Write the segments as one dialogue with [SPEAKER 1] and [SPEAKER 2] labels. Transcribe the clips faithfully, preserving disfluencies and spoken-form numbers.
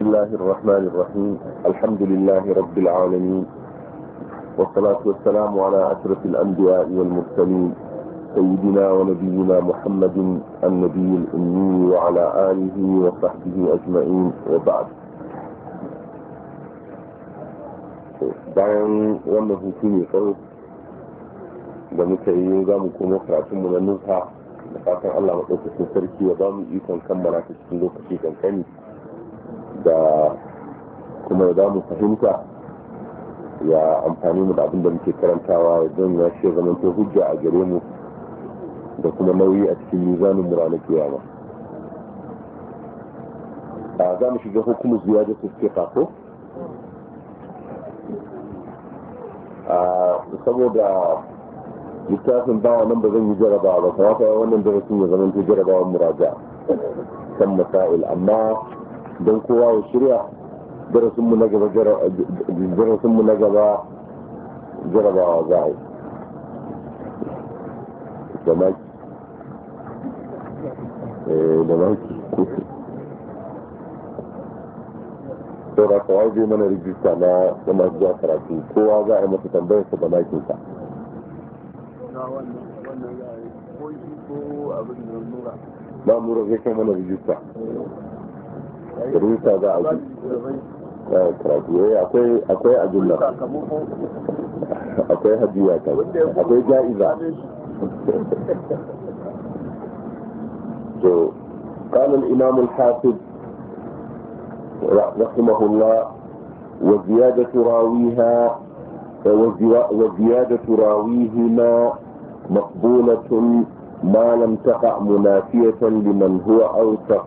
[SPEAKER 1] الله الرحمن الرحيم. الحمد لله رب العالمين، والصلاة والسلام على أشرف الأنبياء والمرسلين سيدنا ونبينا محمد النبي الأمي وعلى آله وصحبه أجمعين، وبعد. bayan wannan hutu mai tsawo da muka yi za mu kuma karatunmu na nufa da fatan Allah maɗaukacin sarki ya ba mu ikon kammala ta cikin lokaci kankani da kuma ya ba mu fahimta ya amfani mu da abin da muke karantawa don ya ce zaman ta hujja a gare mu da kuma nauyi a cikin mizanin mu ranar kiyama. Za mu shiga hukumu ziyada ta ce kafo saboda littafin bawa nan ba zan yi jarabawa ba, kamata ya wannan darasin ya zama ta jarabawa muraja kan masail, amma don kowa ya shirya darasinmu na gaba darasinmu na gaba jarabawa za a yi da maki da maki saura kawai zai mana rijista na masu zuwa karatu, kowa za a yi masa tambayar sa da makinsa. ba nura zai kai mana rijista rijista za a ji karatu yayi akwai ajulla akwai hadiya ta akwai ja'iza. to قال الإمام الحافظ رحمه الله: وزيادة راويها وزيادة راويهما مقبولة ما لم تقع منافية لمن هو أوثق.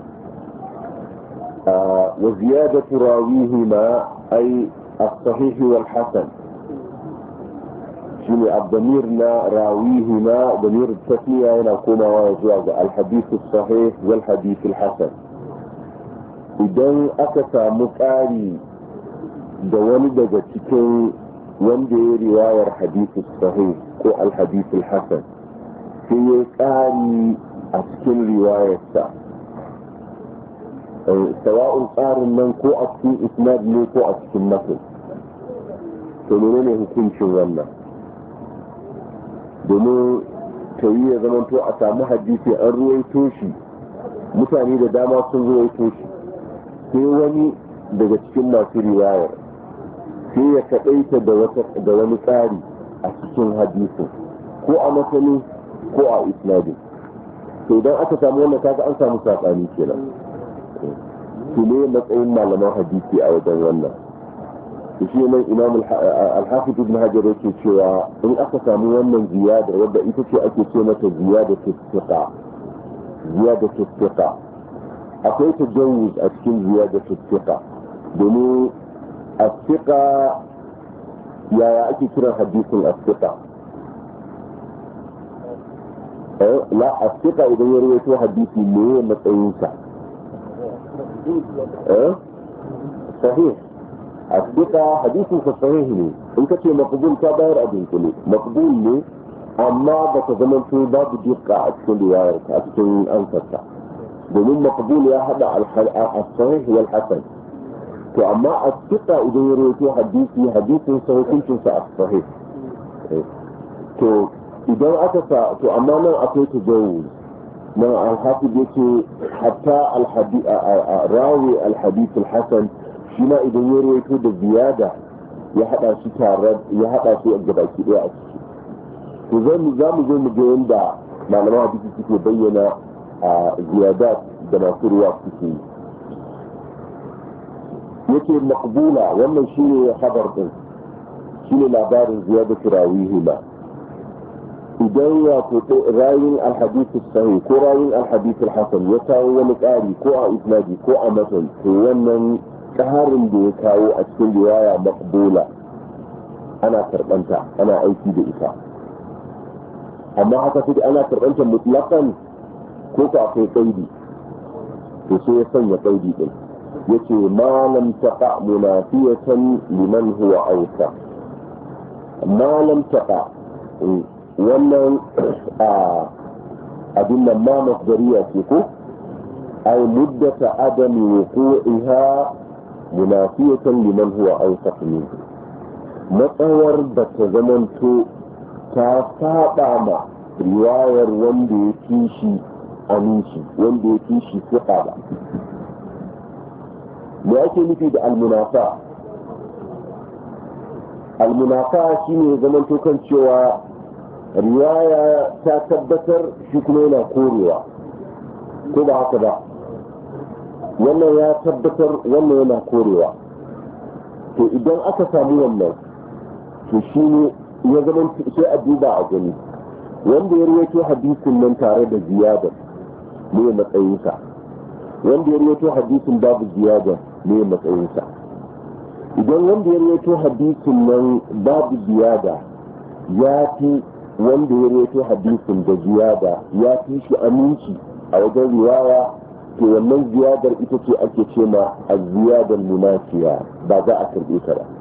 [SPEAKER 1] آه وزيادة راويهما أي الصحيح والحسن. شنو الضميرنا راويهما ضمير التثنية هنا كما وزوج الحديث الصحيح والحديث الحسن. idan aka samu ƙari da wani daga cikin wanda ya riwayar hadithu sahih ko alhadithul hasan sai ya ƙari a cikin riwayarsa, sawa'un ƙarin nan ko a cikin isnad ne ko a cikin matan, to menene hukuncin wannan? domin ta yi ya zamanto a samu hadisi an ruwaito shi, mutane da dama sun ruwaito shi, sai wani daga cikin masu riwayar sai ya kaɗaita da wani tsari a cikin hadisin ko a matsayin ko a isnadin, to idan aka samu wannan kaga an samu saɓani kenan. to ne matsayin malaman hadisi a wajen wannan? to shi ne imam al-hafiz ibn hajar yake cewa in aka samu wannan ziyadar wadda ita ce ake ce mata ziyadatu thiqa ziyadatu thiqa akwai tajawuz a cikin ziyadatu thiqa, domin as-thiqa yaya ake kiran hadisin as-thiqa? eh la as-thiqa idan ya rawaito hadisi ne matsayinsa eh sahih. as-thiqa hadisin sa sahih ne, in kace maqbul ka bayar abin kulli maqbul ne, amma baka zama to babu dukka a cikin riwayar ka a cikin ansarta, domin maqbul ya hada al-sahih wal hasan. to amma as-thiqa idan ya rawaito hadisi hadisin sa hukuncin sa as-sahih. to idan aka sa to amma nan akwai tajawuz nan al-hafiz yake hatta al-hadith rawi al-hadith al-hasan shi ma idan ya rawaito da ziyada ya hada shi tare ya hada su a gabaki daya a ciki. to zan za mu zo mu ga yanda malaman hadisi suke bayyana ziyadat da masu ruwa suke yi. yake maqbula wannan shine khabar din, shine labarin ziyadatu rawihima. idan ya fito rayin alhadith sahih ko rayin alhadith alhasan ya kawo wani ƙari ko a isnadi ko a matan, to wannan ƙarin da ya kawo a cikin riwaya maqbula ana karbanta, ana aiki da ita. amma haka sai ana karbanta mutlaqan ko ka akwai qaidi, to sai ya sanya qaidi din yace ma lam taqa munafiyatan liman huwa awsa. ma lam taqa wannan abin nan ma masdariya ce ko أي مدة عدم وقوعها منافية لمن هو أوثق منه مطور بتزمنتو تاسابا ما رواية وندي كيشي أميشي وندي كيشي ثقابا لأكي نفيد المنافاة المنافاة شيني زمنتو كان شوى رواية تتبتر شكلنا كوريوا كذا هكذا wannan ya tabbatar wannan yana korewa to idan aka samu wannan to shi ne ya zama sai a duba a gani wanda ya rawaito hadisin nan tare da ziyada ne matsayinsa wanda ya rawaito hadisin babu ziyada ne matsayinsa idan wanda ya rawaito hadisin nan babu ziyada ya fi wanda ya rawaito hadisin da ziyada ya fi shi aminci a wajen riwaya to wannan ziyadar ita ce ake ce ma a ziyadar munafiya ba za a karbe ta ba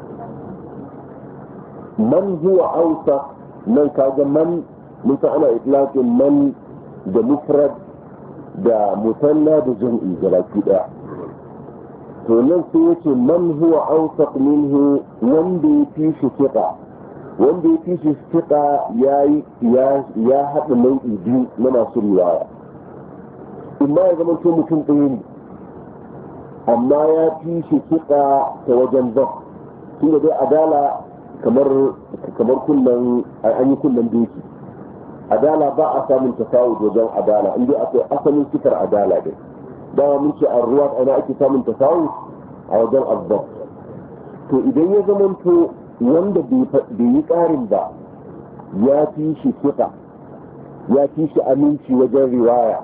[SPEAKER 1] man huwa ausa nan kaga man musa ana itlaqin man da mufrad da musanna da jam'i gabaki daya to nan sai yace man huwa ausa minhu wanda ya fi shi fiqa wanda ya fi shi fiqa yayi ya ya hada nau'i biyu na masu riwaya imma ya zama to mutum ɗaya ne amma ya fi shi fiƙa ta wajen zaf tun da dai adala kamar kamar kullum an yi kullum doki adala ba a samun tafawud wajen adala inda akwai asalin sifar adala dai dama mun ce a ruwa ana ake samun tafawud a wajen azzaf to idan ya zama to wanda bai yi ƙarin ba ya fi shi fiƙa ya fi shi aminci wajen riwaya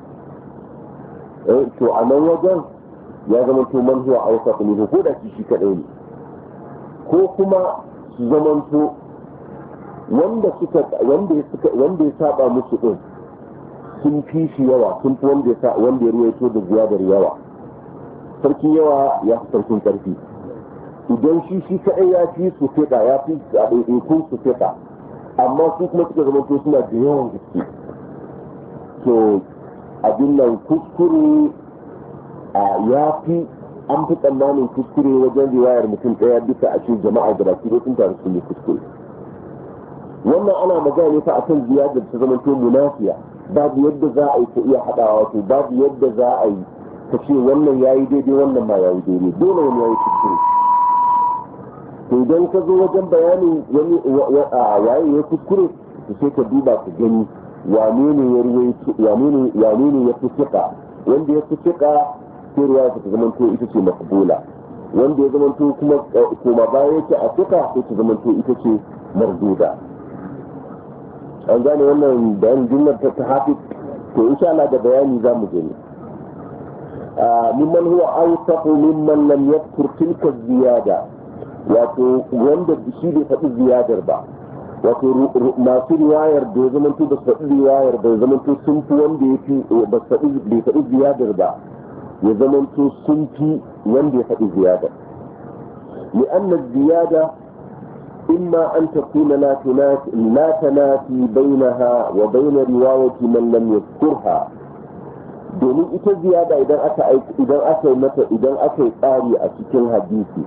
[SPEAKER 1] to a nan wajen ya zama to man huwa awsaq minhu ko da shi kadai ne ko kuma su zama to wanda suka wanda suka wanda ya saba musu din sun fi shi yawa sun fi wanda ya wanda ya ruwaito da ziyadar yawa sarkin yawa ya fi sarkin karfi idan shi shi kadai ya fi su fita ya fi a ɗaiɗaikun su fita amma su kuma suka zama to suna da yawan gaske to abin nan kuskure a ya fi an fi tsammanin kuskure wajen riwayar mutum ɗaya bisa a cikin jama'a da baki dai sun taru sun yi kuskure wannan ana magana ne fa akan ziyadar ta zama to munafiya babu yadda za a yi ko iya haɗawa to babu yadda za a yi ta ce wannan ya yi daidai wannan ma ya yi daidai dole wani ya yi kuskure to idan ka zo wajen bayanin wani waye ya kuskure to sai ka duba ka gani wane ne ya ruwaito wane ne ya fi fiƙa wanda ya fi fiƙa sai ruwa ta zamanto ita ce makbula wanda ya zamanto kuma koma baya yake a fiƙa sai ta zamanto ita ce marduda an gane wannan bayanin jumlar ta ta hafi to insha Allah da bayani za mu gani mimman huwa awsaqu mimman lam yadhkur tilka ziyada wato wanda shi bai faɗi ziyadar ba wato masu riwayar da ya zamanto ba su faɗi riwayar da ya zamanto sun fi wanda ya fi ba su faɗi bai faɗi ziyadar ba ya zamanto sun fi wanda ya faɗi ziyadar لأن الزيادة إما أن تكون لا تنافي لا تنافي بينها وبين رواية من لم يذكرها domin ita ziyada idan aka idan aka mata idan aka yi tsari a cikin hadisi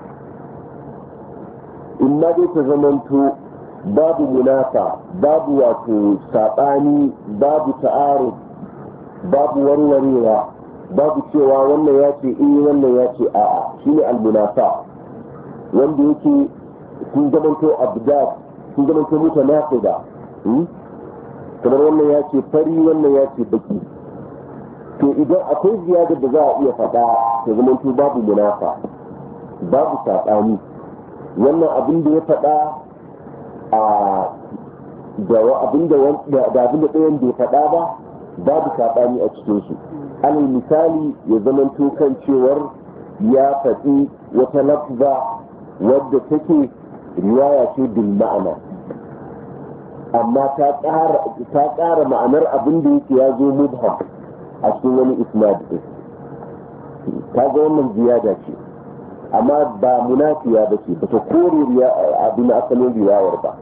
[SPEAKER 1] in ma dai ta zamanto babu munafa babu wato saɓani babu ta'arud babu warwarewa babu cewa wannan ya ce eh wannan ya ce a'a shine al-munafa wanda yake sun zamanto abdad sun zamanto mutanaqida kamar wannan ya ce fari wannan ya ce baki to idan akwai ziyadar da za a iya faɗa ta zamanto babu munafa babu saɓani wannan abin da ya faɗa da abin da ɗayan bai faɗa ba babu saɓani a cikinsu alal misali ya zamanto kan cewar ya faɗi wata lafza wadda take riwaya ce bil ma'ana amma ta ƙara ma'anar abin da yake ya zo mubham a cikin wani isnad ta ga wannan ziyada ce amma ba munafiya ba ce ba ta kore abin asalin riwayar ba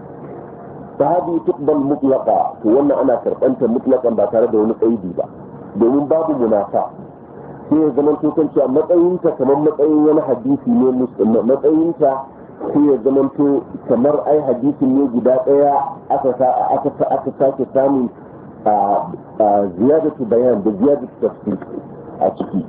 [SPEAKER 1] ta hadi tuqbal mutlaqa to wannan ana karɓanta mutlaqan ba tare da wani qaidi ba domin babu munafa sai ya zama to kanta matsayinta kamar matsayin wani hadisi ne matsayinta sai ya zama to kamar ai hadisin ne guda daya aka aka aka sake samun ziyadatu bayan da ziyadatu tafsir a ciki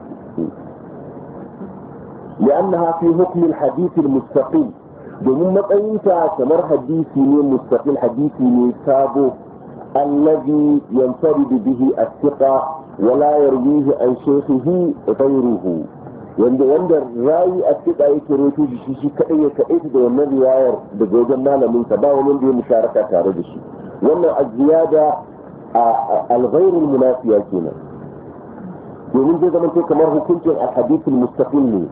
[SPEAKER 1] لأنها في حكم الحديث المستقيم domin matsayinta kamar hadisi ne mustaqil hadisi ne sabo allazi yanfaridu bihi as-siqa wa la yarwihi an shaykhihi ghayruhu wanda wanda rayi as-siqa yake rawaito shi shi kadai ya kadai da wannan riwayar daga wajen malamin sa ba wani da ya musharaka tare da shi wannan az-ziyada al-ghayr al-munafiya kenan domin zai zama kamar hukuncin al-hadith al-mustaqil ne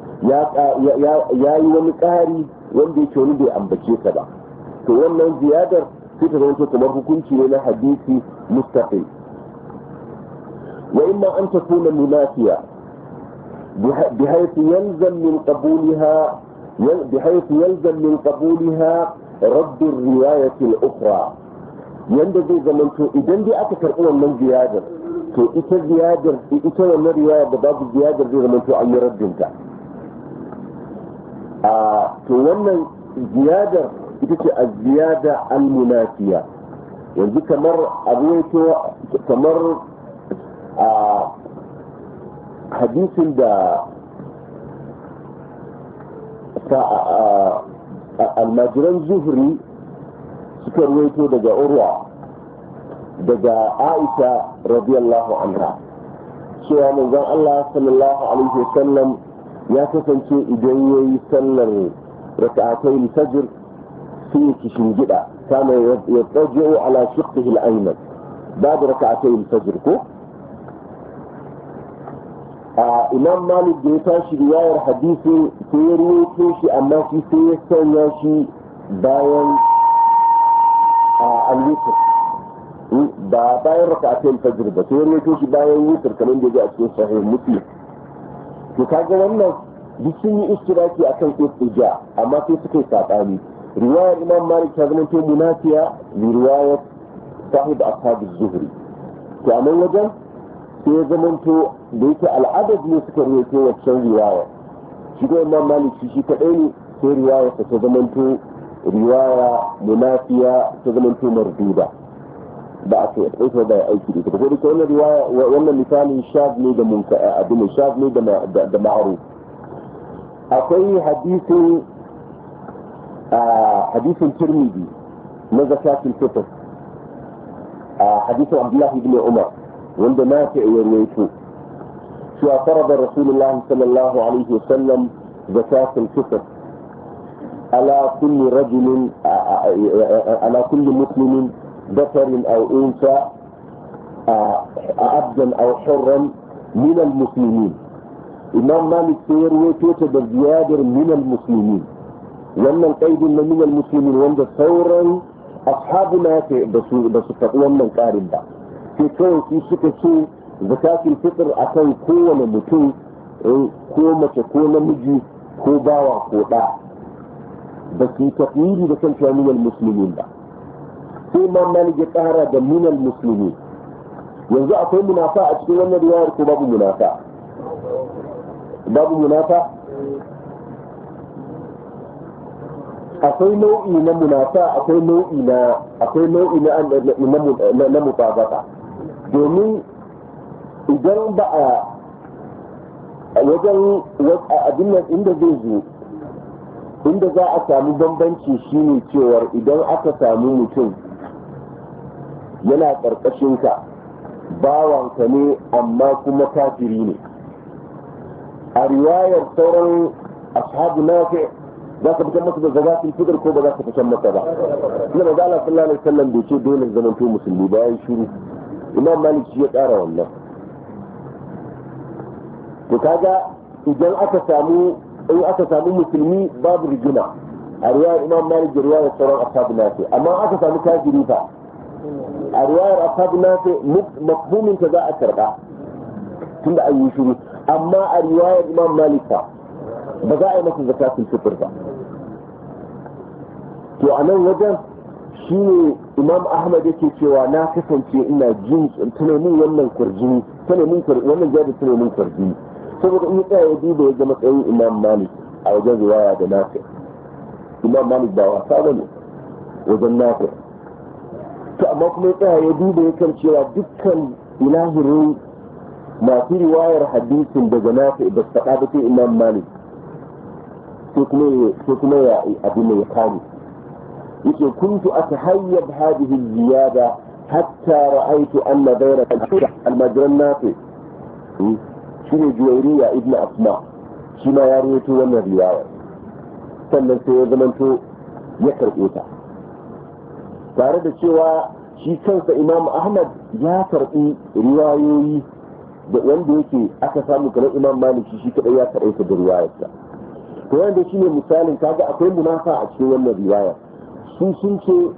[SPEAKER 1] ya yi wani ƙari wanda yake wani bai ambace ta ba to wannan ziyadar sai ta zama kamar hukunci ne na hadisi mustaqil wa imma an takuna munafiya بحيث يلزم من قبولها بحيث يلزم من قبولها رد الرواية الأخرى yanda zai zamanto idan dai aka karɓi wannan ziyadar to ita ziyadar ita wannan riwayar da babu ziyadar zai zamanto an yi raddinta a to wannan ziyadar ita ce a ziyada al-munafiya yanzu kamar abuwaito kamar a hadisin da almajiran zuhri suka ruwaito daga urwa daga aisha radiyallahu anha cewa manzon Allah sallallahu alaihi wasallam ya kasance idan yayi sallar rak'atayn fajr sai kishin gida kana ya tsajo ala shiqqihi al-ayman ba'da rak'atayn fajr ko a imam malik da ya tashi riwayar hadisi sai ya ruwaito shi amma shi sai ya sanya shi bayan al-witr ba bayan rak'atayn fajr ba sai ya ruwaito shi bayan witr kamar da ya a cikin sahih muslim to kaga wannan duk sun yi istiraki akan istija amma sai suka yi sabani riwayar imam malik ta zama to munafiya li riwayar sahib ashab az-zuhri to a nan wajen sai ya zama to da yake al'adad ne suka ruwaito wancan riwaya shi ko imam malik shi kadai ne sai riwaya ta zama to riwaya munafiya ta zama to marduda ba a ce ɗauka da aiki da kuma duka wannan riwaya wannan misalin shaz ne da munka abin shaz ne da da ma'ruf akwai hadisin hadisin Tirmidhi na zakatul fitr hadisin Abdullah ibn Umar wanda na ta iya rawaito cewa farada Rasulullah sallallahu alaihi wasallam zakatul fitr ala kulli rajulin ala kulli muslimin ذكر أو أنثى عبدا أو حرا من المسلمين إمام مالك سيروي توتا بالزيادة من المسلمين وأن القيد من المسلمين وأن ثورا أصحابنا بس تقوى من قارب ده في كون في سكسو زكاة الفطر أكون قوة متو قوة تكون مجي كوباوة كوبا بس تقويري ده كان من المسلمين ده sai ma malik ya kara da minal musulmi yanzu akwai munafa a cikin wannan riwayar ko babu munafa babu munafa akwai nau'i na munafa akwai nau'i na akwai nau'i na na mutabaka domin idan ba a wajen abin nan inda zai zo inda za a samu bambanci shine cewar idan aka samu mutum yana ƙarƙashinka bawanka ne amma kuma kafiri ne a riwayar sauran ashabu nafi za ka fitar masa da zakatul fitr ko ba za ka fitar masa ba kuma manzo Allah sallallahu alaihi wasallam bai ce dole zaman to musulmi ba yayin shiru imam malik shi ya tsara wannan to kaga idan aka samu in aka samu musulmi babu rigima a riwayar imam malik da riwayar sauran ashabu nafi amma aka samu kafiri fa a riwayar ashabu nafi mafhumin ta za a karba tunda an yi shiru amma a riwayar imam malik fa ba za a yi masa zakatul fitr ba to a nan wajen shi ne imam ahmad yake cewa na kasance ina jin tunanin wannan kurjini tunanin wannan jihadi tunanin kurjini saboda in ya tsaya ya duba ya ga matsayin imam malik a wajen riwaya da nafi imam malik ba wasa ba ne wajen nafi to amma kuma ya tsaya ya duba ya kan cewa dukkan ilahirin masu riwayar hadisin daga nafi ba su faɗa ba sai imam malik sai kuma ya abin da ya kame yake kuntu atahayyab hadhihi ziyada hatta ra'aytu anna ghayra al-majran nafi shine juwairiya ibn asma shi ma ya rawaito wannan riwaya sannan sai ya zamanto ya karɓe ta tare da cewa shi kansa imam ahmad ya karɓi riwayoyi da wanda yake aka samu kamar imam malik shi kadai ya karɓe ta da riwayarsa to wanda shine misalin kaga akwai munafa a cikin wannan riwaya sun sun ce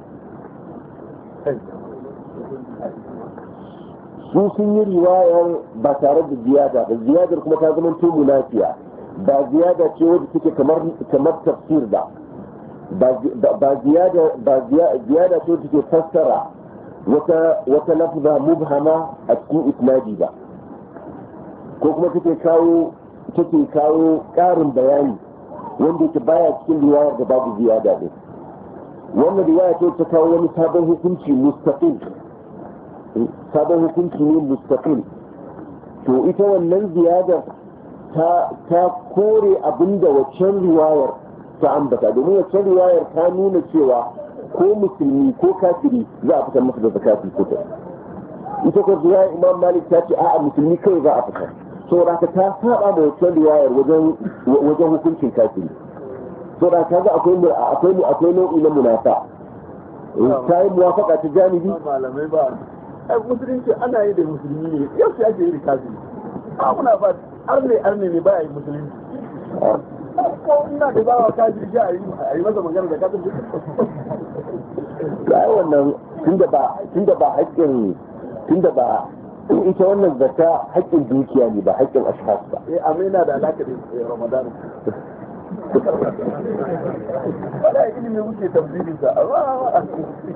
[SPEAKER 1] su sun yi riwayar ba tare da ziyada ba ziyadar kuma ta zama to munafiya ba ziyada ce wadda take kamar kamar tafsir ba ba ziyada ba ziyada ce take fassara wata wata lafza mubhama a cikin isnadi ba ko kuma take kawo take kawo ƙarin bayani wanda yake baya cikin riwayar da babu ziyada din wannan riwaya ce ta kawo wani sabon hukunci mustaqil sabon hukunci ne mustaqil to ita wannan ziyadar ta ta kore abinda waccan riwayar ta ambata domin waccan riwayar ta nuna cewa ko musulmi ko kafiri za a fitar masa da zakatul fitr ita ko riwayar imam malik ta ce a'a musulmi kai za a fitar saboda ka ta saba da waccan riwayar wajen wajen hukuncin kafiri saboda ka ga akwai akwai akwai nau'i na munafa ta yi muwafaka ta janibi
[SPEAKER 2] malamai ba ai musulunci ana yi da musulmi ne yau sai ake yi da kafiri a muna ba arne arne ne ba yi musulunci ko ina da bawa kafiri sai a yi masa magana da kafiri
[SPEAKER 1] ai wannan tunda ba tunda ba haƙƙin tunda ba ita wannan zakka haƙƙin dukiya ne ba haƙƙin ashkhas ba
[SPEAKER 2] eh amina da alaka da ramadan wala ilimi muke tafsirin sa amma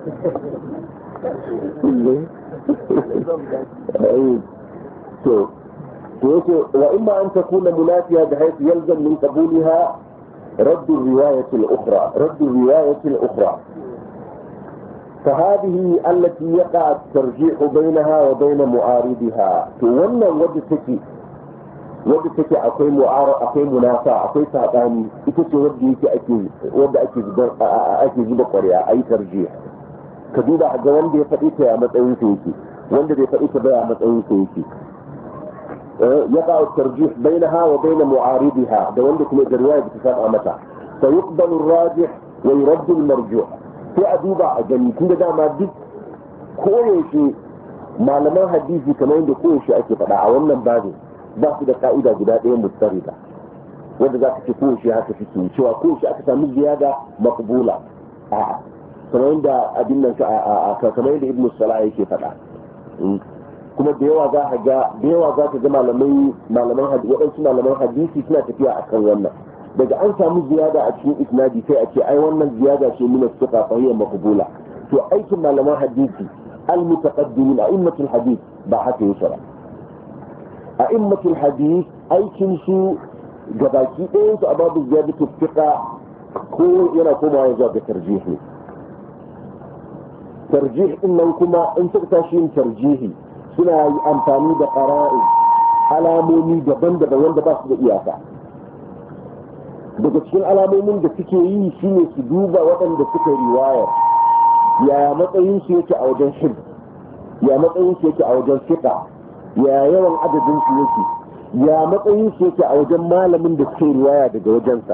[SPEAKER 1] to to wa imma an takuna munafiya da haythu yalzam min qabulha رد الرواية الأخرى رد الرواية الأخرى فهذه التي يقع الترجيح بينها وبين معارضها تولى ودتك ودتك أقوي معارض أقوي منافع أقوي سعطاني إتك وديك أكيد ود أكيد أكيد بقرية أي ترجيح كذوبة حاجة وندي فقيتها يا متأين فيكي وندي فقيتها بيا متأين فيكي يقع الترجيح بينها وبين معارضها ده وندك من الرواية بتسابق متى فيقبل الراجح ويرد المرجوح sai a duba a gani tun da dama duk koyaushe malaman hadisi kamar yadda koyaushe ake faɗa a wannan babin ba su da ka'ida guda ɗaya mustarida wanda za ka ce koyaushe haka suke cewa koyaushe aka sami ziyada maqbula a kamar yadda abin nan kamar yadda ibnu salah yake faɗa kuma da yawa za ka ga da yawa za ka ga malamai malaman hadisi waɗansu malaman hadisi suna tafiya akan wannan daga an samu ziyada a cikin isnadi sai a ce ai wannan ziyada ce min as-siqa fa hiya maqbula to aikin malaman hadisi al-mutaqaddimin a'immatul hadith ba haka yake ba a'immatul hadith aikin su gabaki ɗayan su a babu ziyadatu siqa ko yana komawa zuwa ga tarjihi tarjih din nan kuma in suka tashi yin tarjihi suna yi amfani da qara'i alamomi daban-daban wanda ba su da iyaka daga cikin alamomin da suke yi shine su duba waɗanda suka riwayar ya matsayin su yake a wajen shir ya matsayin su yake a wajen fiqa ya yawan adadin su yake ya matsayin su yake a wajen malamin da suke riwaya daga wajensa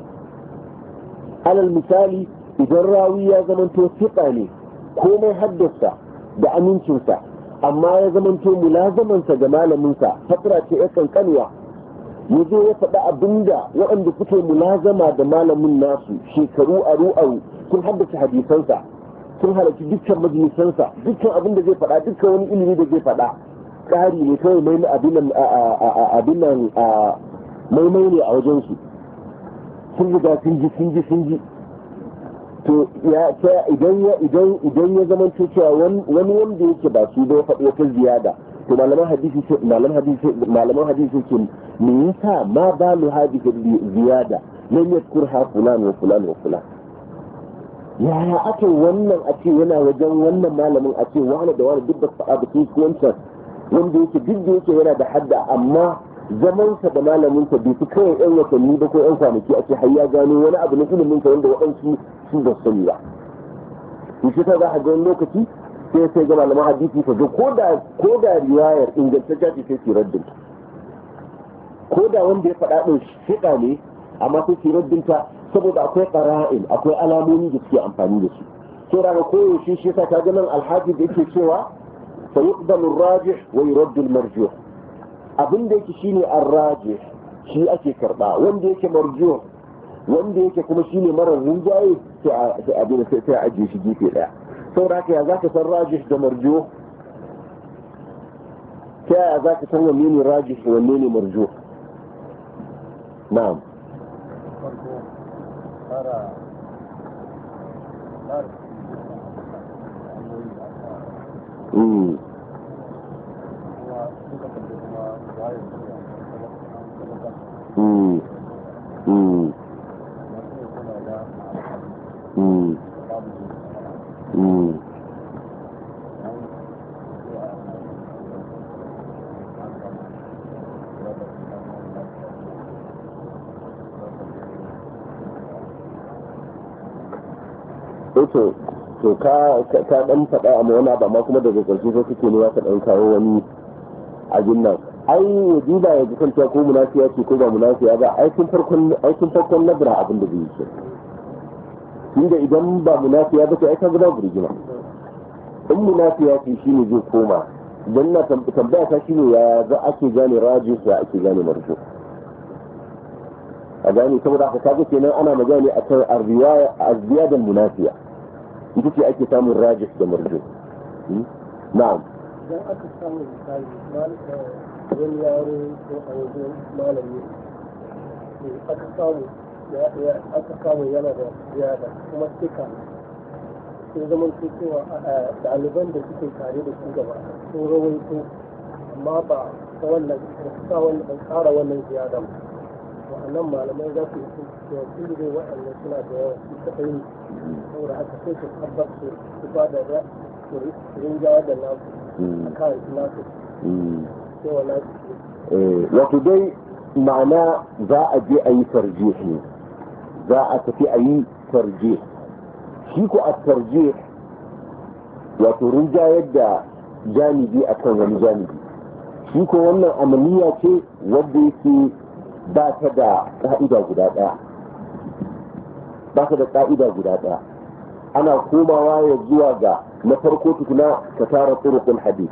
[SPEAKER 1] alal misali idan rawi ya zamanto fiqa ne komai haddasa da amincinsa amma ya zamanto mulazamansa ga malaminsa fatira ce ya kankanwa ya zo ya faɗi abinda waɗanda suke mulazama da malamin nasu shekaru aru aru sun haddace hadisansa sun halarci dukkan majalisansa dukkan abin da zai faɗa dukkan wani ilimi da zai faɗa ƙari ne kawai mai abin nan maimai ne a wajensu sun riga sun ji sun ji sun ji to ya idan ya idan idan ya zama cewa wani wanda yake ba su bai faɗi wata ziyada to malaman hadisi malaman hadisi malaman hadisi ce me yasa ma balu hadisi ziyada lam yadkurha fulan wa fulan wa fulan yaya ake wannan a ce yana wajen wannan malamin a ce wani da wani duk da faɗa da su wancan wanda yake duk da yake yana da hadda amma zamansa da malaminsa bai fi kawai yan watanni ba ko yan kwanaki a ce har ya gano wani abu na ilimin ka wanda waɗansu su ba sani ba to shi ta za a ga wani lokaci sai sai ga malaman hadisi ka ga ko da ko da riwayar ingantacciya ce sai raddin ko da wanda ya faɗa ɗin shiƙa ne amma sai su raddin ta saboda akwai qara'in akwai alamomi da suke amfani da su sai raga koyaushe shi yasa ta ga nan alhaji da yake cewa fa yuqbalu ar-rajih wa yuraddu al-marjuh abin da yake shine ar-rajih shi ake karba wanda yake marjuh wanda yake kuma shine marar rinjaye sai a abin sai a ajiye shi gefe daya saboda haka ya zaka san rajih da marjuh ta ya zaka san wanne ne rajih wanne ne marjuh na'am Mm. Mm. Mm. Mm. Mm. to to ka ka dan faɗa amma wani ba ma kuma daga ƙarshe sai kake ne ka dan kawo wani abin nan ai ya duba ya kan ta ko munafiya ce ko ba munafiya ba ai kun farkon ai kun farkon nabra abin da zai yi inda idan ba munafiya ba sai ai ka ga burgima in munafiya ce shine zai koma dan na tambaya ta shine ya za ake gane raji ya ake gane marju a gane saboda haka kaga kenan ana magana akan ar-riwaya az-ziyada munafiya ita ce ake samun rajih da marju na'am
[SPEAKER 3] idan aka samu misali wani yaro ko a wajen malami ne aka samu aka samu yana da ziyada kuma suka sun zama cewa ɗaliban da suke tare da su gaba sun rawaito amma ba ta wannan sa wannan ban tsara wannan ziyada ba wa'annan malamai za su yi cewa sun dai waɗannan suna da yawa su kaɗai ne saboda haka sai su tabbar su su ba da rinjawa da nasu a kan nasu cewa nasu
[SPEAKER 1] wato dai ma'ana za a je a yi tarjih ne za a tafi a yi tarjih shi ko a tarjih wato rinjayar da janibi akan wani janibi shi ko wannan amaliya ce wadda yake ba ta da ƙa'ida guda ɗaya ba ta da ƙa'ida guda ɗaya ana komawa ya zuwa ga na farko tukuna ka tara turukul hadith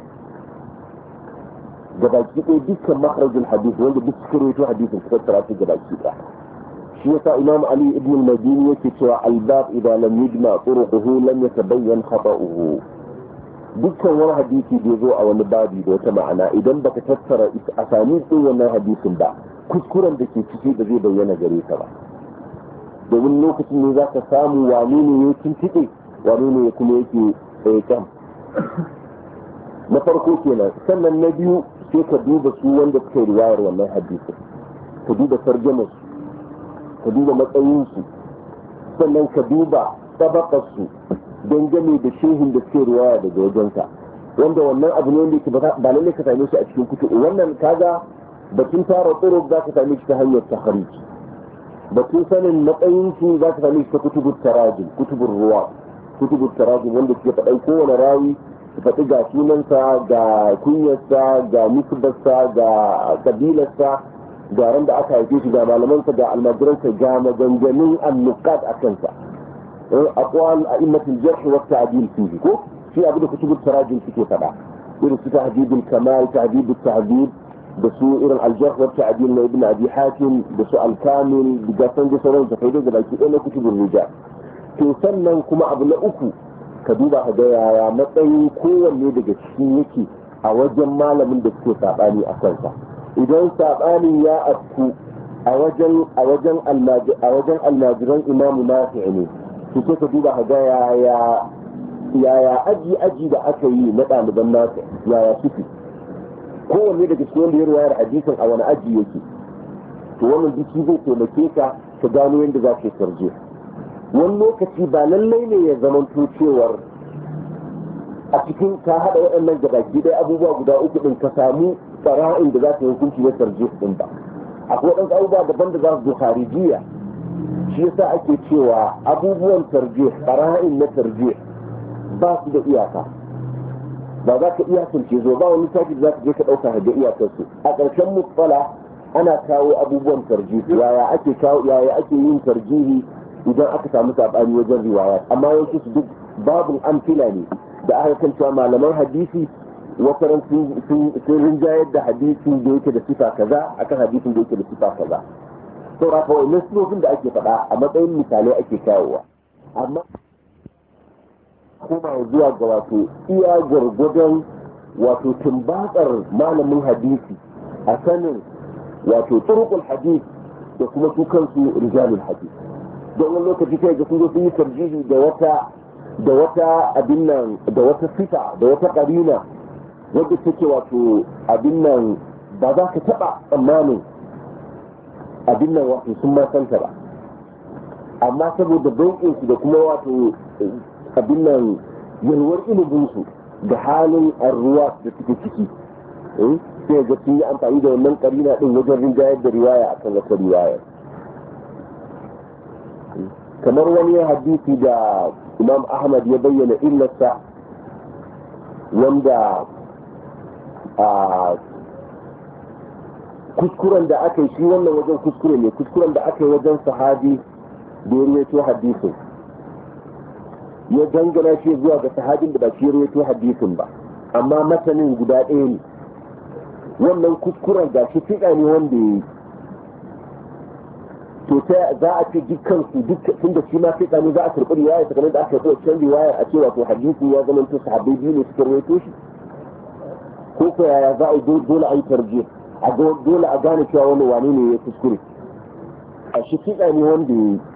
[SPEAKER 1] ga baki ɗaya dukkan makarajin hadith wanda duk suka rawaito hadithin suka tara su ga baki ɗaya shi yasa imam ali ibn al-madini yake cewa albab idan lam yujma turuquhu lam yatabayyan khata'uhu dukkan wani hadisi da ya zo a wani babi da wata ma'ana idan baka tattara a sami din wannan hadisin ba kuskuren da ke ciki da zai bayyana gare ka ba domin lokacin ne za ka samu wane ne ya tuntuɓe wane ne kuma yake tsaye kan na farko kenan sannan na biyu sai ka duba su wanda suka yi riwayar wannan hadisin ka duba tarjamarsu ka duba matsayinsu sannan ka duba tabakarsu dangane da shehin da suke riwaya daga wajenka wanda wannan abu ne wanda yake ba lalle ka same shi a cikin kutubu wannan kaga batun tara tsoro za ka same shi ta hanyar tahrij batun sanin matsayin shi za ka same shi ta kutubut tarajim kutubur ruwa kutubut tarajim wanda suke faɗan kowane rawi su faɗi ga sunansa ga kunyarsa ga nisbarsa ga kabilarsa ga ran da aka haife shi ga malamansa ga almajiransa ga maganganun annuqat a kansa أقوال أئمة الجرح والتعديل فيه كو في أبدا كتب التراجم في كتابة إذا تهذيب الكمال تهذيب التعذيب بسوء إذا الجرح والتعديل لابن أبي حاتم بسوء الكامل بجاسن جسرين تفيدة جبالكي إلا كتب الرجال تسنن كما أبلا أكو كدوبة هدايا يا مطعين كوة ليدك الشيكي أوجن مالا من دكتو ساباني أسنسا إذا ساباني يا أبكو أوجن أوجن الماجران إمام نافعني su ce ka duba ga yaya yaya aji aji da aka yi na ɗaliban nasa yaya suke kowanne daga cikin wanda ya ruwayar hadisin a wani aji yake to wannan duk zai taimake ka ka gano yadda za ka sarje wani lokaci ba lallai ne ya zamanto cewar a cikin ka haɗa waɗannan gabaki ɗaya abubuwa guda uku ɗin ka samu fara'in da za ka yi hukunci na sarje ɗin ba akwai waɗansu abubuwa daban da za su zo harijiya shi yasa ake cewa abubuwan tarje fara'in na tarje ba su da iyaka ba za ka iyakance zo ba wani tafi za ka je ka ɗauka da iyakarsu a ƙarshen mutsala ana kawo abubuwan tarjihi yaya ake kawo yaya ake yin tarjihi idan aka samu sabani wajen riwaya amma yawanci su duk babun amfila ne da aka kan cewa malaman hadisi wata ran sun rinjayar da hadisin da yake da sifa kaza akan hadisin da yake da sifa kaza to rafa wannan sunofin da ake faɗa a matsayin misalai ake kawowa amma kuma zuwa ga wato iya gwargwadon wato tumbatsar malamin hadisi a sanin wato turukul hadis da kuma su kansu rijalul hadis don wani lokaci kai ga sun zo sun yi tarjihi da wata da wata abin nan da wata sifa da wata karina wadda take wato abin nan ba za ka taba tsammanin abin nan wato sun ma santa ba amma saboda bankin su da kuma wato abin nan yalwar iliminsu da halin arruwa da suke ciki sai ga sun yi amfani da wannan karina din wajen rinjayar da riwaya akan wata riwaya kamar wani hadisi da imam ahmad ya bayyana illarsa wanda a kuskuren da aka yi shi wannan wajen kuskure ne kuskuren da aka yi wajen sahabi da ya ruwaito hadisin ya dangana shi zuwa ga sahabin da ba shi rawaito hadisin ba amma matanin guda ɗaya ne wannan kuskuren ga shi fiƙa ne wanda ya yi to ta za a ce dukkan su tun da shi ma fiƙa ne za a karɓi riwaya kamar da aka karɓi can riwaya a ce wato hadisi ya zama to sahabbai biyu ne suka rawaito shi ko ko yaya za a yi dole a yi tarje a dole a gane cewa wani wane ne ya kuskure a shi fiƙa ne wanda ya yi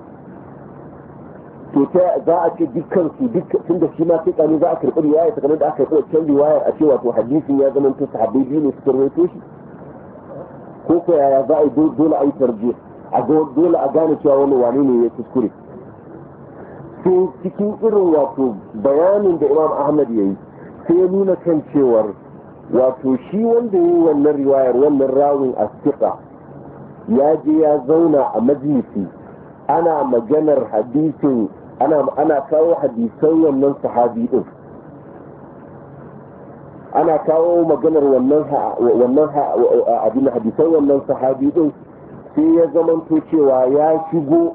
[SPEAKER 1] to ta za a ce dukkan su tun da shi ma fiƙa ne za a karɓi riwaya kamar da aka karɓi can riwaya a ce wato hadisin ya zama to sahabbai biyu ne suka rawaito shi ko ko yaya za a yi dole a yi tarje a dole a gane cewa wani wane ne ya kuskure sai cikin irin wato bayanin da imam ahmad ya yi sai ya nuna kan cewar wato shi wanda ya yi wannan riwayar wannan rawin astika ya je ya zauna a majalisi ana maganar hadisin ana ana kawo hadisan wannan sahabi din ana kawo maganar wannan wannan abin hadisan wannan sahabi din sai ya zamanto cewa ya shigo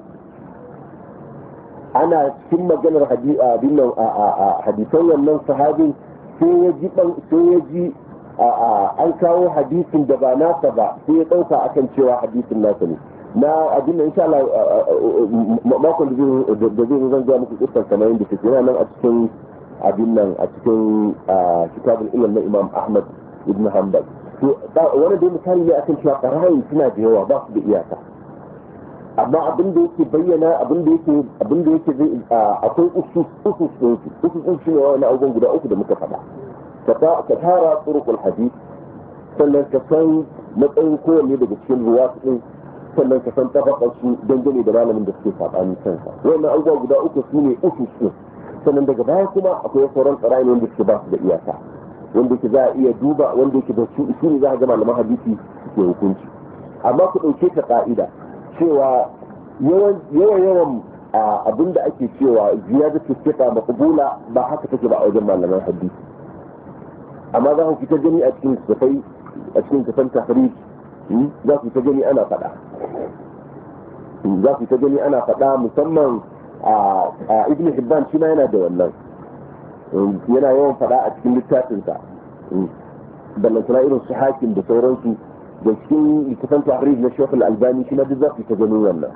[SPEAKER 1] ana cikin maganar hadisan wannan sahabin sai ya ji sai ya ji an kawo hadisin da ba nasa ba sai ya dauka akan cewa hadisin nasa ne na abin da insha Allah makon da zai zan ga muku kisar kamar yadda take yana nan a cikin abin nan a cikin kitabul ilm na Imam Ahmad ibn Hanbal to wani dai misali ne akan cewa ƙarayin suna da yawa ba su da iyaka amma abin da yake bayyana abin da yake abin da yake zai akwai usus usus din su usus din shi ne wani abubuwan guda uku da muka faɗa ka tara turuqul hadith sannan ka san matsayin kowanne daga cikin ruwa din sannan ka san tabakar su dangane da malamin da suke saɓani kansa wannan abubuwa guda uku su ne usus din sannan daga baya kuma akwai sauran ƙarayin wanda suke ba su da iyaka wanda yake za a iya duba wanda yake da su shi ne za a ga malaman hadisi suke hukunci amma ku ɗauke ta ƙa'ida cewa yawan yawan abin da ake cewa ziyada tafiya maqbula ba haka take ba a wajen malaman hadisi amma za ku fita gani a cikin tafai a cikin tafan tahrij za ku ta gani ana faɗa za ku ta gani ana faɗa musamman a ibn hibban shi ma yana da wannan yana yawan faɗa a cikin littafinsa ballantana irin su hakim da sauransu da cikin littafin tahrij na shekul albani shi ma duk za ku ta ganin wannan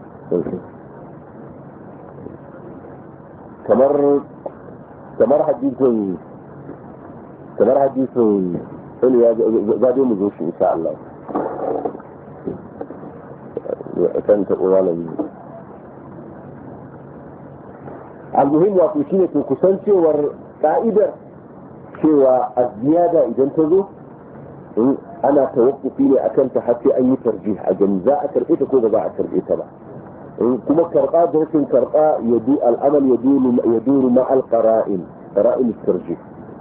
[SPEAKER 1] kamar kamar hadisin kamar hadisin wani ya zaɗe mu zo shi insha Allah kan taɓo malami almuhim wato shine to kusancewar ka'idar cewa az-ziyada idan ta zo ana tawakkufi ne akan ta har sai an yi tarjih a gani za a karbe ta ko ba za a karbe ta ba kuma karba da rashin karba yadu al'amal yaduru yaduru ma al-qara'in qara'in tarjih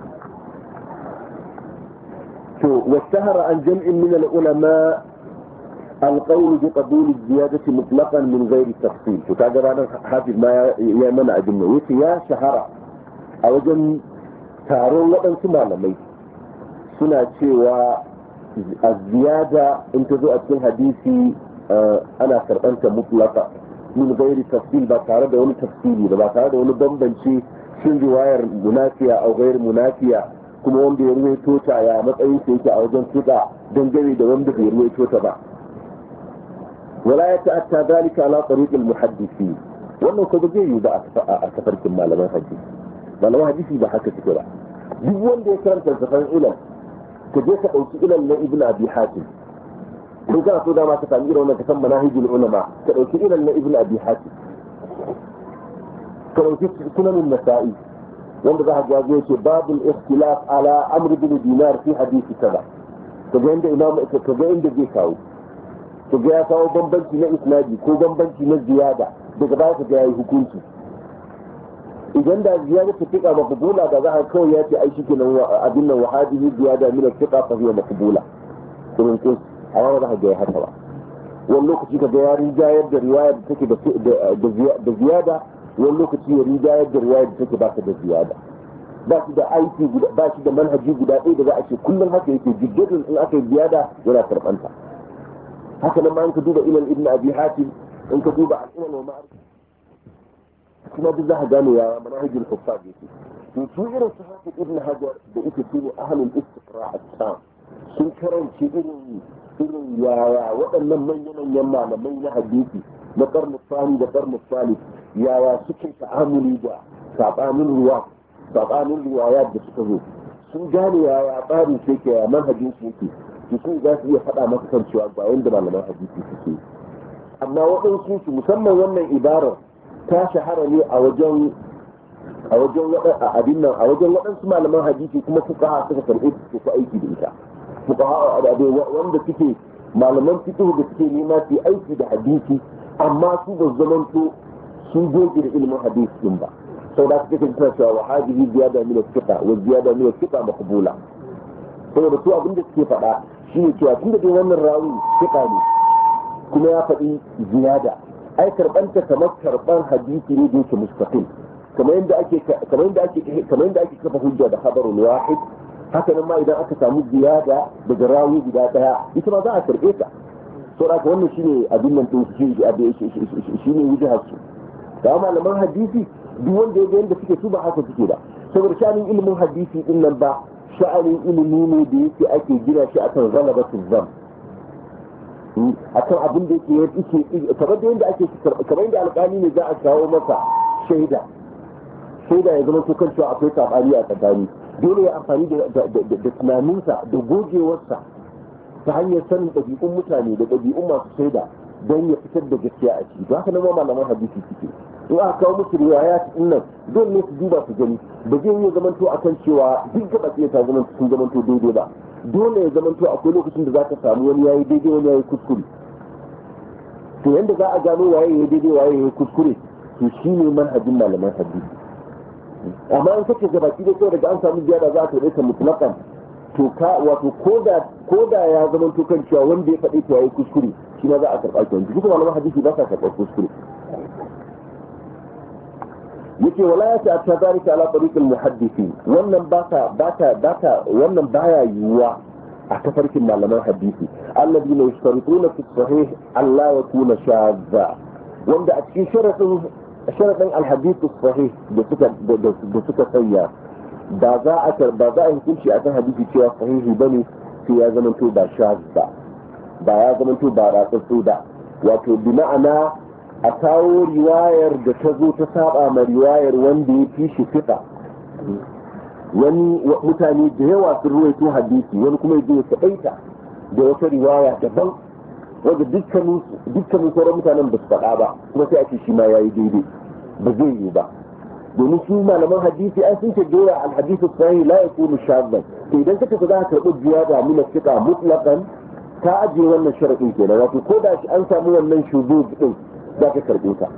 [SPEAKER 1] to wasahara an jam'in min al-ulama القول بقبول الزيادة مطلقا من غير تفصيل فكذا أنا حافظ ما يمنع أجمع يا شهرة أو جن تارون وطن سمع لمي سنة شوى الزيادة انت ذو أتكون حديثي آه أنا أنت مطلقا من غير تفصيل بطارة دون تفصيلي بطارة دون بمبنشي شن رواية منافية أو غير منافية كما وان بيروي توتا يا مطعين سيكا أو جن سيكا دنجوي دوان بيروي توتا با ولا يتأتى ذلك على طريق المحدثين وأنه كبجي يبقى أكفرك ما لما حدث ما لما حدثي بحكة كرة جوان دي كرمت الزفان إلى كجيسة أوتي إلى ابن أبي حاتم وكان أطودا ما تفعمير هنا كثم مناهج العلماء كأوتي إلى ابن أبي حاتم كأوتي سنن النسائي وأن ذا جاءت باب الاختلاف على عمرو بن دينار في حديث كذا كجين دي إمام كجين دي جيكاو to ga ya kawo bambanci na isnadi ko bambanci na ziyada daga ba ka ga yayi hukunci idan da ziyada ta fika maqbula da za a kawai ya ce ai shi kenan abin nan wahadihi ziyada min al-fiqa fa hiya maqbula kuma ko a wani da ga ya haka ba wani lokaci ka ga ya rijayar da riwaya da take da ziyada wani lokaci ya rijayar da riwaya da take ba ta da ziyada ba shi da aiki guda ba shi da manhaji guda ɗaya da za a ce kullum haka yake jiddadin in aka yi ziyada yana karɓanta haka nan ma in ka duba ilal ibn abi hatim in ka duba al-ilal wa ma'arif kuma duk za ka gano ya manhajul huffaz yake to su irin su haka ibn hajar da ita su ahlul istiqra' at-tam sun karanci irin irin yaya waɗannan manyan malamai na hadisi na karnu sani da karnu salih yaya suke ta'amuli da sabanin ruwa sabanin riwayat da suka zo sun gane yaya tsarin shi ke ya manhajin shi yake su za su iya faɗa maka kan cewa ba yanda malaman hadisi suke amma waɗansu su musamman wannan ibarar ta shahara ne a wajen a wajen abin nan a wajen waɗansu malaman hadisi kuma fuqaha suka karɓe su ko aiki da ita fuqaha wanda suke malaman fiqh da suke nema su aiki da hadisi amma su ba zamanto sun goge da ilimin hadisi din ba sau da suke kan cewa wa hadihi ziyada min al-fiqh wa ziyada min al-fiqh maqbula saboda su abin da suke faɗa shi ne cewa tun da dai wannan rawi fiƙa ne kuma ya faɗi ziyada ai karɓanta kamar karɓar hadisi ne da yake mustaqil kamar yadda ake kamar yadda ake kamar yadda ake kafa hujja da khabarul wahid haka nan ma idan aka samu ziyada daga rawi guda daya ita ma za a karɓe ta so da wannan shine abin nan din shi shine wujhar su da malaman hadisi duk wanda ya ga yadda suke su ba haka suke ba saboda shanin ilimin hadisi din nan ba sha'anin ilimi ne da yake ake gina shi akan ghalabatu zam akan abin da yake yake kamar da yanda ake kamar da alƙali ne za a kawo masa shaida shaida ya zama to kan cewa akwai sabani a tsakani dole ya amfani da tunaninsa da gogewarsa ta hanyar sanin ɗabi'un mutane da ɗabi'un masu shaida don ya fitar da gaskiya a ciki haka nan ma malaman hadisi suke in aka kawo musu riwaya din nan dole ne su duba su gani ba zai yi zamanto akan cewa duk gaba ɗaya ta zamanto sun zamanto daidai ba dole ya zamanto akwai lokacin da za ka samu wani yayi daidai wani yayi kuskure to yanda za a gano waye yayi daidai waye yayi kuskure to shine manhajin malaman hadisi amma in kace gaba ki dai kawai daga an samu ziyara za a tabbata mutlaqan to ka wato koda koda ya zamanto kan cewa wanda ya faɗi to yayi kuskure shi ma za a karɓa ki wanda duk malaman hadisi ba sa karɓar kuskure yake wala ya ta ta zalika ala tariq al muhaddithin wannan baka baka baka wannan baya yiwuwa a tafarkin malaman hadisi alladina yashtarituna fi sahih alla yakuna shadza wanda a cikin sharadin sharadin al hadith sahih da suka da suka sanya ba za a ba za a hukunci akan hadisi cewa sahihi bane sai ya zama to ba shadza ba ya zama to ba ratsatsu da wato bi ma'ana a kawo riwayar da ta zo ta saba ma riwayar wanda ya fi shi fiƙa wani mutane da yawa sun ruwaito hadisi wani kuma ya kaɗaita da wata riwaya daban wanda dukkanin sauran mutanen ba su faɗa ba kuma sai a ce shi ma ya yi daidai ba zai yi ba domin su malaman hadisi an sun ce dora al-hadithu sahih la yakunu shaddan to idan kake za ka karbi ziyada min al-thiqa mutlaqan ta ajiye wannan sharadin kenan wato ko da shi an samu wannan shuzuz din za ka karbe ta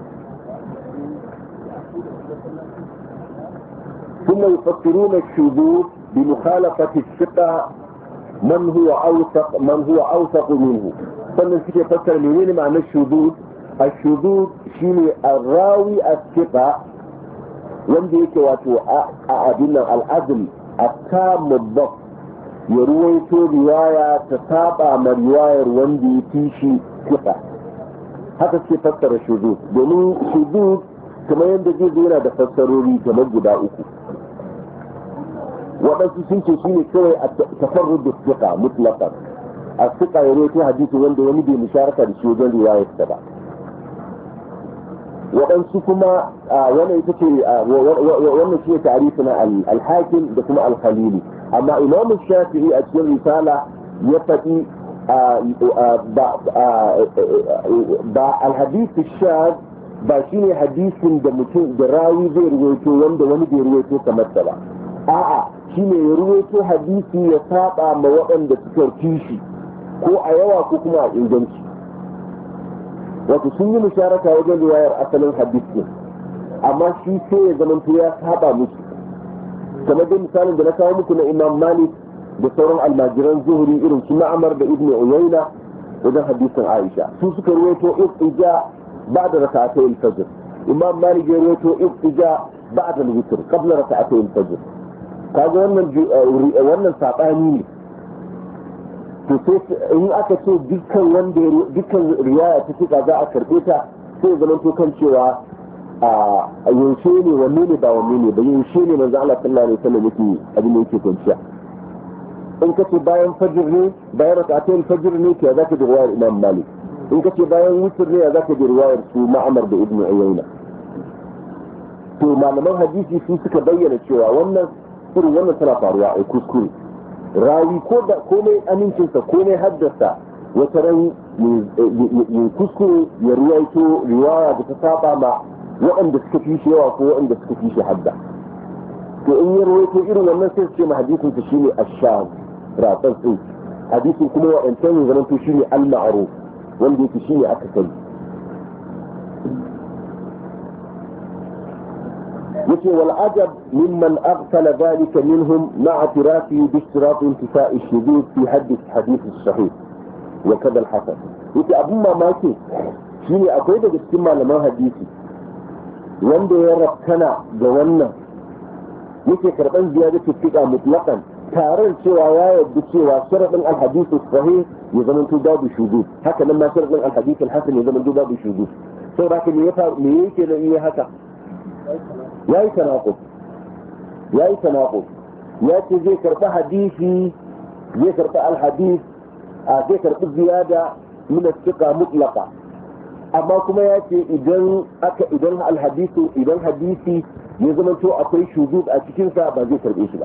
[SPEAKER 1] ثم يفسرون الشذوذ بمخالفة الثقة من هو أوثق من هو أوثق منه sannan suke fassara menene ma'anar shudud ashudud shine arrawi as-siqa wanda yake wato a abin nan al-adl at-tam ad-dabt ya ruwaito riwaya ta saba ma riwayar wanda ya tishi siqa haka suke fassara shudud domin shudud kamar yadda zai zo yana da fassarori kamar guda uku waɗansu sun ce shine kawai a tafarrud as-siqa mutlaqan الثقة يروي حديث وند وني بمشاركة بشيوخ رواية سبع وأنسو كما وانا يتكي وانا شيء تعريفنا الحاكم بكما الخليلي أما إمام الشافعي أجل رسالة يفتي الحديث الشاذ باشيني حديث دراوي زي رويته وند وني برويته كمثلا آآ shine ya ruwaito hadisi ya saba ma waɗanda suka kishi ko a yawa ko kuma a inganci wato sun yi musharaka wajen riwayar asalin hadisi amma shi sai ya zama ya saba musu kamar da misalin da na kawo muku na Imam Malik da sauran almajiran zuhuri irin su Ma'mar da Ibn Uyayna wajen hadisin Aisha su suka ruwaito istija ba'da rak'atay al-fajr Imam Malik ya ruwaito istija ba'da al-witr qabla rak'atay al-fajr kaga wannan wannan sabani ne to sai in aka ce dukkan wanda dukkan riwaya ta cika za a karbe ta sai zaman to kan cewa a yaushe ne wanne ne ba wanne ne ba yaushe ne manzo Allah sallallahu alaihi wasallam yake abin da yake kwanciya in ka ce bayan fajr ne bayan rak'atayn fajr ne ke zaka ji riwayar Imam Malik in ka ce bayan witr ne zaka ji riwayar su Ma'mar da Ibn Uyayna to malaman hadisi su suka bayyana cewa wannan irin wannan tana faruwa a kuskure rawi ko da komai amincinsa komai haddasa wata ran yin kuskure ya ruwaito riwaya da ta saba ma waɗanda suka fi shi yawa ko waɗanda suka fi shi hadda to in ya ruwaito irin wannan sai su ce ma hadisin ta shine ash-shaz ratsan tsin hadisin kuma waɗancan ne zaman to shine al-ma'ruf wanda yake shine aka sani يقول والعجب ممن أغفل ذلك منهم مع اعترافه باشتراط انتفاء الشذوذ في حد الحديث الصحيح وكذا الحسن يقول أبو ما ماكي شيني أقول لك استمع لما حديثي وانده يرب كان جوانا يقول كربان زيادة الثقة مطلقا تارن سوى يد سوى شرط الحديث الصحيح يزمن تباب الشذوذ هكذا لما شرط الحديث الحسن يزمن تباب الشذوذ سوى لكن يفعل إيه هكذا ya yi tanakub ya yi tanakub ya ce zai karɓi hadisi zai karɓi alhadis a zai karɓi ziyada min as-siqa mutlaqa amma kuma ya ce idan aka idan alhadisu idan hadisi ya zama to akwai shudud a cikin sa ba zai karɓe shi ba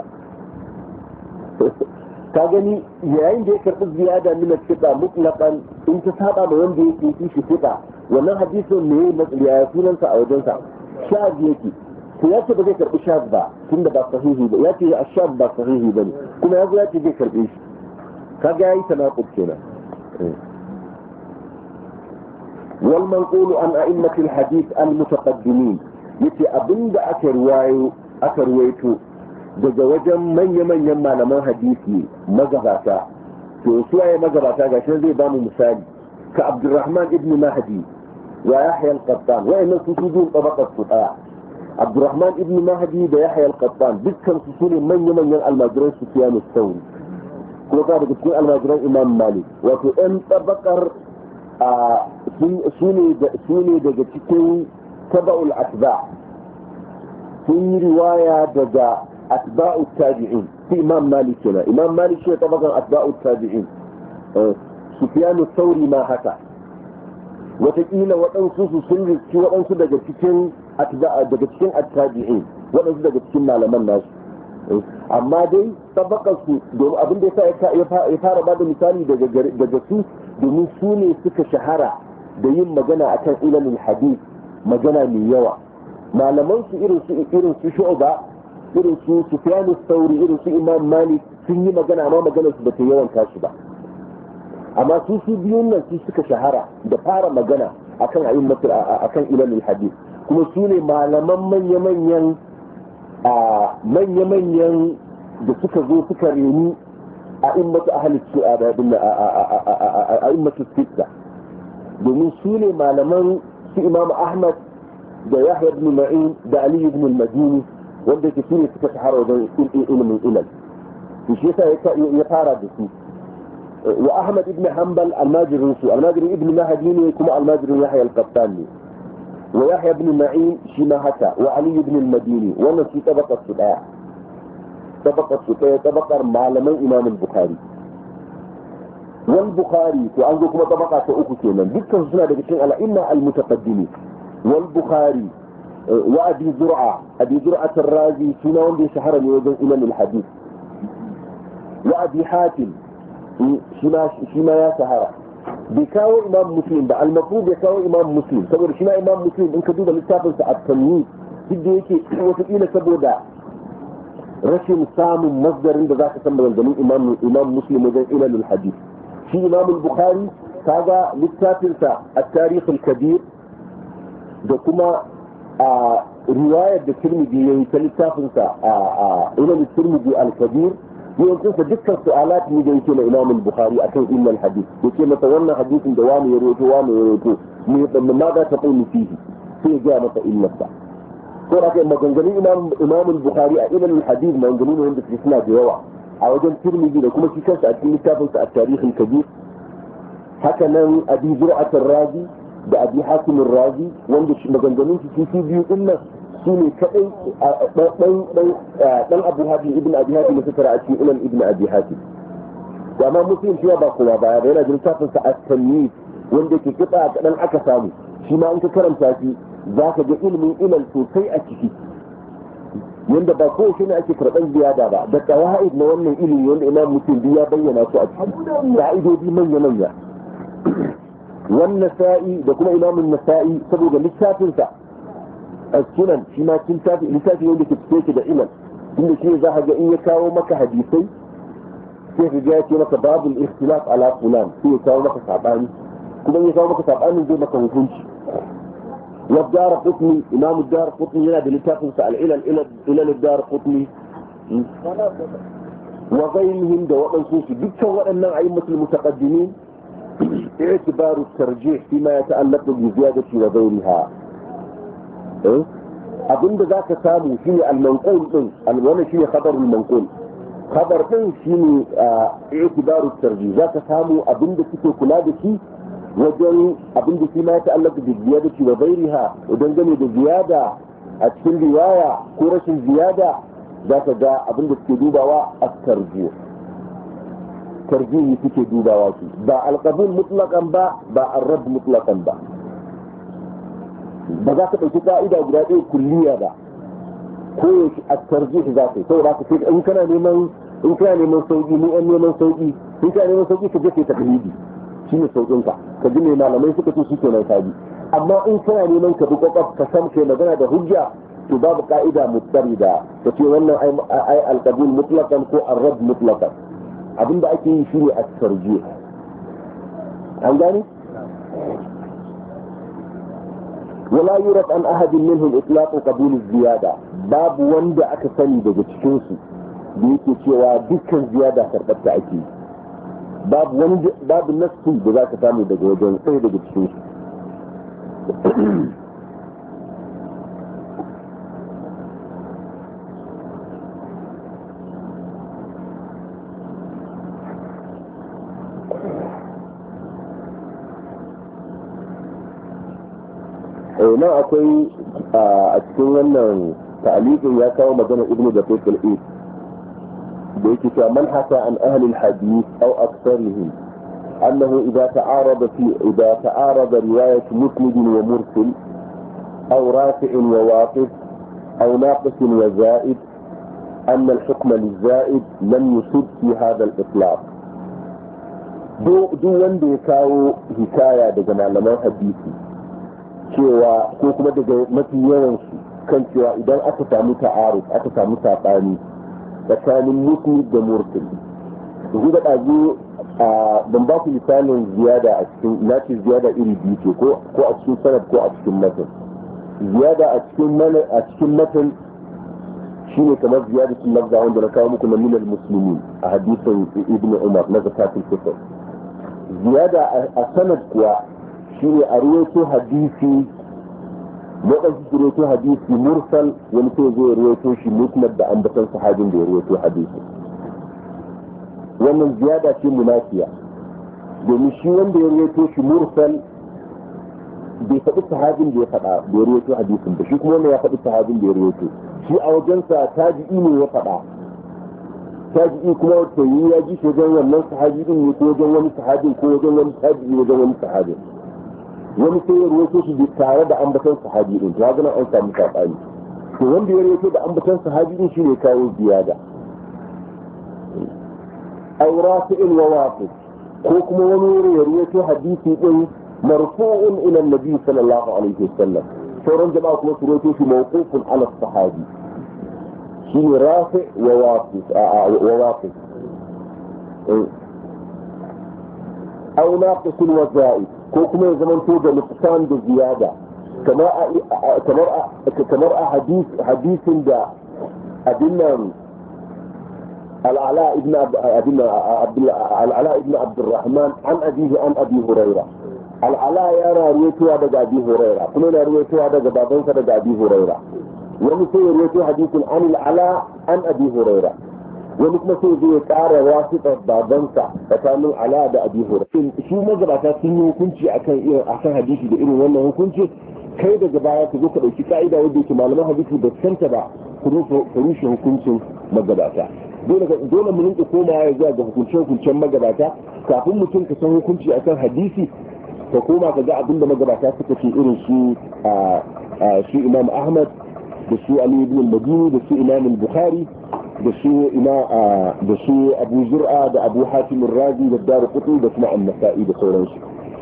[SPEAKER 1] ka gani yayin da ya karɓi ziyada min as-siqa mutlaqan in ta saba da wanda yake yi shi siqa wannan hadisin ne ya sunansa a wajensa shaz yake to yace ba zai karbi shaz ba tunda ba sahihi ba yace ashab ba sahihi bane kuma yazo yace zai karbe shi kaga yayi tanaqub kenan wal manqulu an a'immat al hadith al mutaqaddimin yace abinda aka ruwayo aka ruwaito daga wajen manya manyan malaman hadisi magabata to su waye magabata gashi zai ba mu misali ka Abdurrahman ibn Mahdi wa Yahya al-Qattan wa inna sujudun tabaqat fuqa Abdurrahman ibn Mahdi da Yahya al-Qattan dukkan su sune manya-manyan almajiran Sufyan al-Thawri kuma ka daga cikin almajiran Imam Malik wato ɗan tabakar sune sune daga cikin tabaul atba sun yi riwaya daga atba'u tabi'in fi Imam Malik kenan Imam Malik shi tabakan atba'u tabi'in Sufyan al-Thawri ma haka wataƙila waɗansu su sun riski waɗansu daga cikin daga cikin attabi'in waɗansu daga cikin malaman nasu amma dai tabakar su domin abin da ya fara bada misali daga su domin su ne suka shahara da yin magana akan ilimin hadith magana mai yawa malaman su irin su irin su Shu'ba irin su Sufyan al-Thawri irin su Imam Malik sun yi magana amma maganar su bata yawan tashi ba amma su su biyun nan su suka shahara da fara magana akan ayyukan akan ilal hadith kuma su ne malaman manya-manyan a manya-manyan da suka zo suka reni a immatu ahli su'a da a immatu sitta domin su ne malaman su Imam Ahmad da Yahya ibn Ma'in da Ali ibn al-Madini wanda ke su ne suka shahara wajen ilimin ilal shi yasa ya fara da su wa Ahmad ibn Hanbal almajirin su almajirin ibn Mahdi ne kuma almajirin Yahya al-Qattan ne wa Yahya ibn Ma'in shi ma haka wa Ali ibn al-Madini wannan su tabaqar su daya tabaqar su daya tabaqar malaman Imam al-Bukhari wal Bukhari to an zo kuma tabaqa ta uku kenan dukkan suna daga cikin al-a'imma al-mutaqaddimin wal Bukhari wa Abi Zur'a Abi Zur'a ar-Razi suna wanda ya shahara ne wajen ilal al-hadith wa Abi Hatim shi ma ya shahara bai kawo imam muslim ba al-mafru bai kawo imam muslim saboda shi ma imam muslim in ka duba littafinsa a tanwi duk da yake wataƙila saboda rashin samun masdarin da za ka san maganganun imam imam muslim wajen ilalul hadith shi imam al-bukhari kaga littafinsa at-tarikh al-kabir da kuma a riwayar da tirmidhi yayi ta littafinsa a ilalul tirmidhi al-kabir yawancin sa dukkan su'alat ne da yake na Imam al-Bukhari akan ilmin hadith yake masa wannan hadisin da wani ya rawaito wani ya rawaito me dan ma da ta kullu fihi sai ya ga masa ilmin sa ko da kai maganganun Imam Imam al-Bukhari a ilmin hadith maganganun wanda suke suna da yawa a wajen Tirmidhi da kuma shi kansa a cikin littafin sa at-Tarikh al-Kabir haka nan Abi Zur'at ar-Razi da Abi Hatim ar-Razi wanda shi maganganun su su biyu din nan su ne kaɗai ɗan abu hatim ibn abi hatim suka tara a cikin ilal ibn abi hatim da ma muslim shi ba kuma baya ba yana jin tafin sa at-tamyiz wanda ke kitsa a kaɗan aka samu shi ma in ka karanta shi za ka ga ilimin ilal sosai a ciki yanda ba ko shi ne ake karɓar ziyada ba da qawaid na wannan ilimi wanda imam muslim ya bayyana su a cikin ka'idodi manya manya wannan sa'i da kuma imamun nasa'i saboda littafin sa السنن فيما تنتهي لتاتي يقول لك تفكيك دائما إن شيء ذا إن يكاو مك حديثي كيف جاءت لك باب الاختلاف على فلان في يكاو مك صعباني كما يكاو مك صعباني زي مك وفنش والدار قطني إمام الدار قطني هنا بلتاكم سأل إلى إلى إلى الدار قطني وغيرهم دواء نصوصي بكثر وأن أئمة المتقدمين اعتبار الترجيح فيما يتعلق بزيادة وغيرها abinda za ka samu shi ne al-manqul din al-wani shi ne khabarul manqul khabar din shi ne i'tibaru tarjih za ka samu abinda suke kula da shi wajen abinda shi ma ya ta'allaka da ziyadati wa ghairiha idan gane da ziyada a cikin riwaya ko rashin ziyada za ka ga abinda suke dubawa at-tarjih tarjih suke dubawa su ba al-qabul mutlaqan ba ba ar-radd mutlaqan ba ba za ka ɗauki ƙa'ida guda ɗaya kulliya ba ko yaushe a tarjih za ka yi saboda ka sai in kana neman in kana neman sauƙi mu an neman sauƙi in kana neman sauƙi ka je ka taklidi shine sauƙin ka ka ji me malamai suka ce shike nan sabi amma in kana neman ka bi kwakwaf ka san kai magana da hujja to babu ƙa'ida mutarida ka ce wannan ai alqabul mutlaqan ko ar-radd mutlaqan abinda ake yi shine at-tarjih an gani ولا يرد عن أحد منهم إطلاق قبول الزيادة باب وند أكثني دقى تشوسي بيكي تشوى دكا زيادة كربت أكيد باب وند باب النفسي بذاك ثاني دقى وجن ايه دقى تشوسي nan akwai a cikin wannan ta'aliqin ya kawo magana ibnu da fiqh al-eid da yake cewa man haka an ahli al-hadith aw aktharihim annahu idha ta'arada fi idha ta'arada riwayat musnid wa mursal aw rafi' wa waqif aw naqis wa za'id أن الحكم للزائد لم يصب في هذا الإطلاق. دو دو وندي كاو حكاية دجنا لما حديثي cewa ko kuma daga mafi yawansu kan cewa idan aka samu ta'aruf aka samu saɓani tsakanin musnid da mursal su da ɗazu ban ba ku misalin ziyada a cikin nace ziyada iri biyu ce ko a cikin sanad ko a cikin matan ziyada a cikin a cikin matan shine kamar ziyadatul lafza wanda na kawo muku na minal muslimin a hadisin ibn umar na zakatul fitr ziyada a sanad kuwa shine a ruwaito hadisi lokacin da ruwaito hadisi mursal wani sai zai ruwaito shi musnad da ambatan sahabin da ya ruwaito hadisi wannan ziyada ce munafiya domin shi wanda ya ruwaito shi mursal bai faɗi sahabin da ya faɗa da ya ruwaito hadisin ba shi kuma wannan ya faɗi sahabin da ya ruwaito shi a wajensa tabi'i ne ya faɗa tabi'i kuma wata yi ya ji shi wajen wannan sahabi din ne ko wajen wani sahabin ko wajen wani tabi'i wajen wani sahabin wani sai ya ruwaito shi tare da ambatan sahabi din to haka nan an samu sabani to wanda ya ruwaito da ambatan sahabi din shine kawo ziyada aw rafi'in wa waqif ko kuma wani ya ruwaito hadisi din marfu'un ila annabi sallallahu alaihi wasallam sauran jama'a kuma su ruwaito shi mawqufun ala sahabi shine rafi' wa waqif wa waqif aw naqis wa za'id ko kuma ya zamanto da nuqsan da ziyada kamar kamar kamar a hadis hadisin da abinnan العلاء ابن ابن عبد العلاء ابن عبد الرحمن عن أبيه عن أبي هريرة العلاء يرى رويته دغ أبي هريرة كما يرى رويته دغ بابنسا دغ أبي هريرة ومثل رويته حديث عن العلاء عن أبي هريرة ومثل سيدي قارة واسطة بابنسا فكان العلاء دغ أبي هريرة شو مجرى sun yi hukunci akan irin akan hadisi da irin wannan hukunci kai daga baya ka zo ka dauki ka'ida wanda yake malaman hadisi ba santa ba ku rushe hukuncin magabata dole mu rinka komawa ya zuwa ga hukunce-hukuncen magabata kafin mutum ka san hukunci akan hadisi ka koma ka ga abinda magabata suka ce irin su a su imam ahmad da su ali ibn al-madini da su imam al-bukhari da su ina da su abu zur'a da abu hatim ar-razi da darqutni da kuma an-nasa'i da sauransu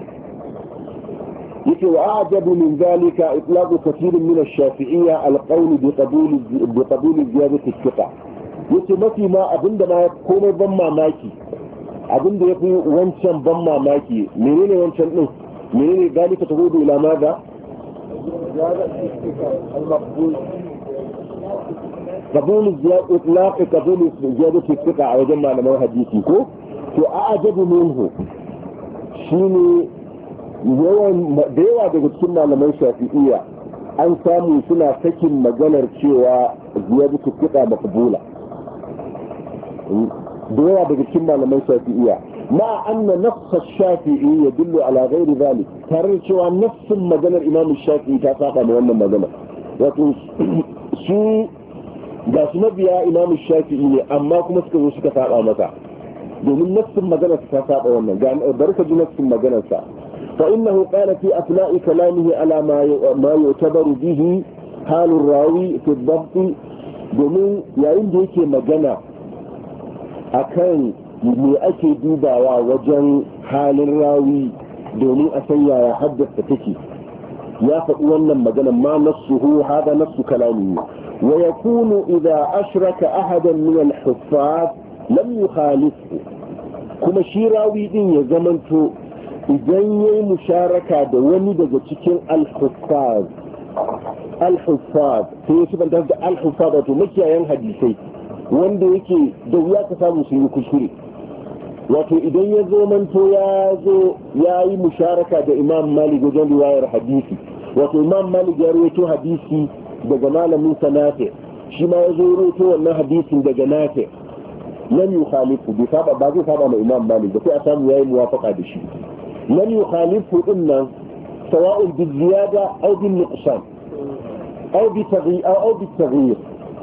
[SPEAKER 1] yake wa ajabu min zalika itlaq kathir min ash-shafi'iyya al-qawl bi qabul bi qabul ziyadati al-thiqa yace mafi ma abinda ma komai ban mamaki abinda yafi wancan ban mamaki menene wancan din menene dalika tahudu ila maza qabul ziyadati itlaq qabul ziyadati al-thiqa a wajen malaman hadisi ko to a'jabu minhu shine yawan da yawa daga cikin malaman shafi'iyya an samu suna sakin maganar cewa ziyadatu al-thiqa maqbula da yawa daga cikin malaman shafi'iyya ma anna nafs ash-shafi'i yadullu ala ghairi dhalik tare cewa nafsin maganar imam shafi'i ta saba da wannan magana wato su ga su mabiya imam shafi'i ne amma kuma suka zo suka saba masa domin nafsin maganar ta saba wannan ga barka ji nafsin maganar sa fa innahu qala fi afna'i kalamihi ala ma ma yutabaru bihi halur rawi fi dhabt domin yayin da yake magana akan me ake dubawa wajen halin rawi domin a san yaya haddasa take ya faɗi wannan magana ma nassuhu hada nassu kalami wa yakunu idha ashraka ahadan min al-huffaz lam yukhalifhu kuma shi rawi din ya zamanto idan yayi musharaka da wani daga cikin al-huffaz al-huffaz sai su banta da al-huffaz wato makiyayan hadisai wanda yake da wuya ka samu su yi kuskure wato idan ya zo manto ya zo ya yi musharaka da imam malik wajen riwayar hadisi wato imam malik ya rawaito hadisi daga malamin sa nafi shi ma ya zo rawaito wannan hadisin daga nafi lam yukhalifu bi saba ba zai saba ma imam malik da sai a samu yayi muwafaqa da shi lam yukhalifu dinnan sawa'un bi ziyada aw bi nuqsan aw bi taghyir aw bi taghyir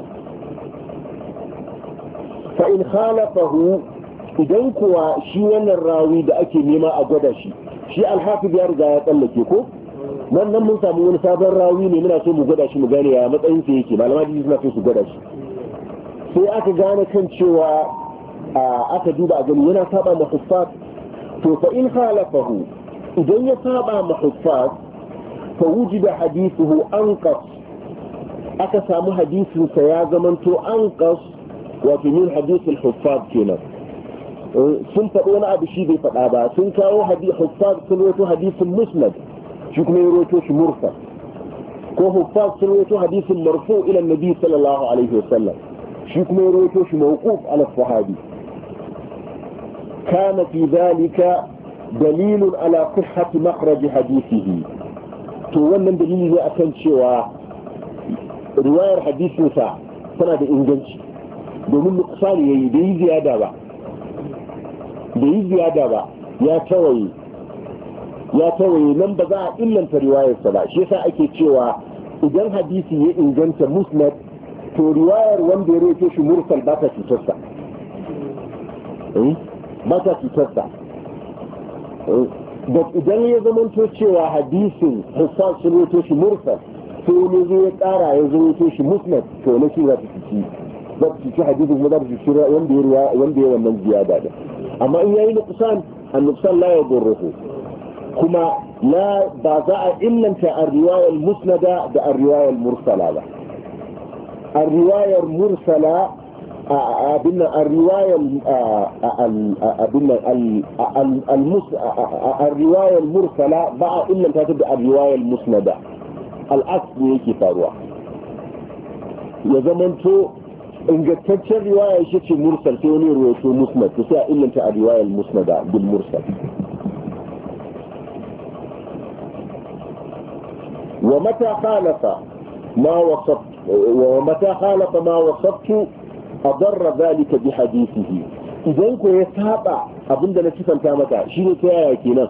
[SPEAKER 1] fa in khalafahu idan kuwa shi wannan rawi da ake nema a gwada shi shi alhafiz ya riga ya tsallake ko wannan mun samu wani sabon rawi ne muna so mu gwada shi mu gane ya matsayin sa yake malama da suna so su gwada shi sai aka gane kan cewa aka duba a gani yana saba ma huffaz to fa in khalafahu idan ya saba ma huffaz fa wujida hadithuhu anqas aka samu hadisinsa ya zamanto an kas wato min hadisul huffaz kenan sun faɗo wani abu shi bai faɗa ba sun kawo hadith huffaz sun rawaito hadisin musnad shi kuma ya rawaito shi mursal ko huffaz sun rawaito hadisin marfu ila nabi sallallahu alaihi wasallam shi kuma ya rawaito shi mawquf ala sahabi kana fi dhalika dalilun ala sihhati makhraj hadithihi to wannan dalili ne akan cewa riwayar hadisinsa tana da inganci domin nuksani yayi da yi ziyada ba da yi ziyada ba ya tawaye ya tawaye nan ba za a illanta riwayarsa ba shi yasa ake cewa idan hadisi ya inganta musnad to riwayar wanda ya roke shi mursal ba ta cutarsa ba ta cutarsa da idan ya zamanto cewa hadisin Hassan sun roke shi mursal sai wani zai ya kara ya zo shi musnad to na shi za ta fici za ta fici hadisin kuma za ta fici wanda ya wanda ya wannan ziyada da amma in yayi nuqsan an nuqsan la yadurruhu kuma la ba za a illanta ar-riwaya al-musnada da ar-riwaya al-mursala ba ar-riwaya al-mursala abin ar-riwaya abin ar-riwaya al-mursala ba a illanta ta da ar-riwaya al-musnada al'aks ne yake faruwa ya zamanto ingantaccen riwaya shi ce mursal sai wani ruwaito musnad to sai a illanta a riwayar musnada bil mursal wa mata khalafa ma wasaf wa mata khalafa ma wasaftu adarra dhalika bi hadithihi idan ko ya saba abinda na sifanta maka shine ta yaya kenan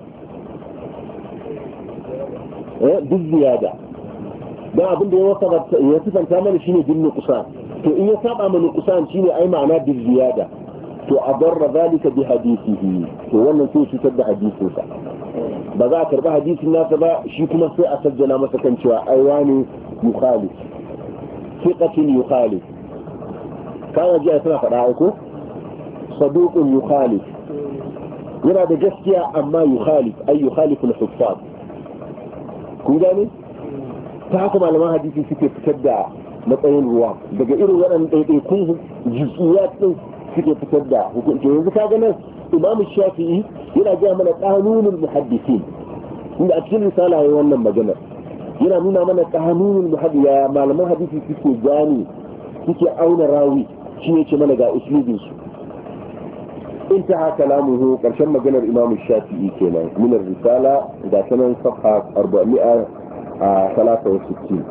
[SPEAKER 1] eh duk ziyada dan abin da ya wasa ya sifanta mana shine bin nuqsan to in ya saba mana nuqsan shine ai ma'ana bil ziyada to adarra zalika bi hadithihi to wannan sai shi da hadisin sa ba za a karba hadisin nasa ba shi kuma sai a sajjala masa kan cewa ai wani yukhalif thiqatin yukhalif kana ji tana faɗa ko saduqun yukhalif yana da gaskiya amma yukhalif ay yukhalif al-huffaz kun gane ta haka malaman hadisi suke fitar da matsayin ruwa daga irin waɗannan ɗaiɗaikun jisiyat ɗin suke fitar da hukunci yanzu ka ga nan imam shafi'i yana gaya mana ƙanunin muhaddisin inda a cikin risala ya wannan maganar yana nuna mana ƙanunin muhaddisi ya malaman hadisi suke gane suke auna rawi shi ne ce mana ga uslubin su انتهى كلامه قرشن مجنر إمام الشافعي كنا من الرسالة إذا كان صفحة أربعمائة وثلاثة وستين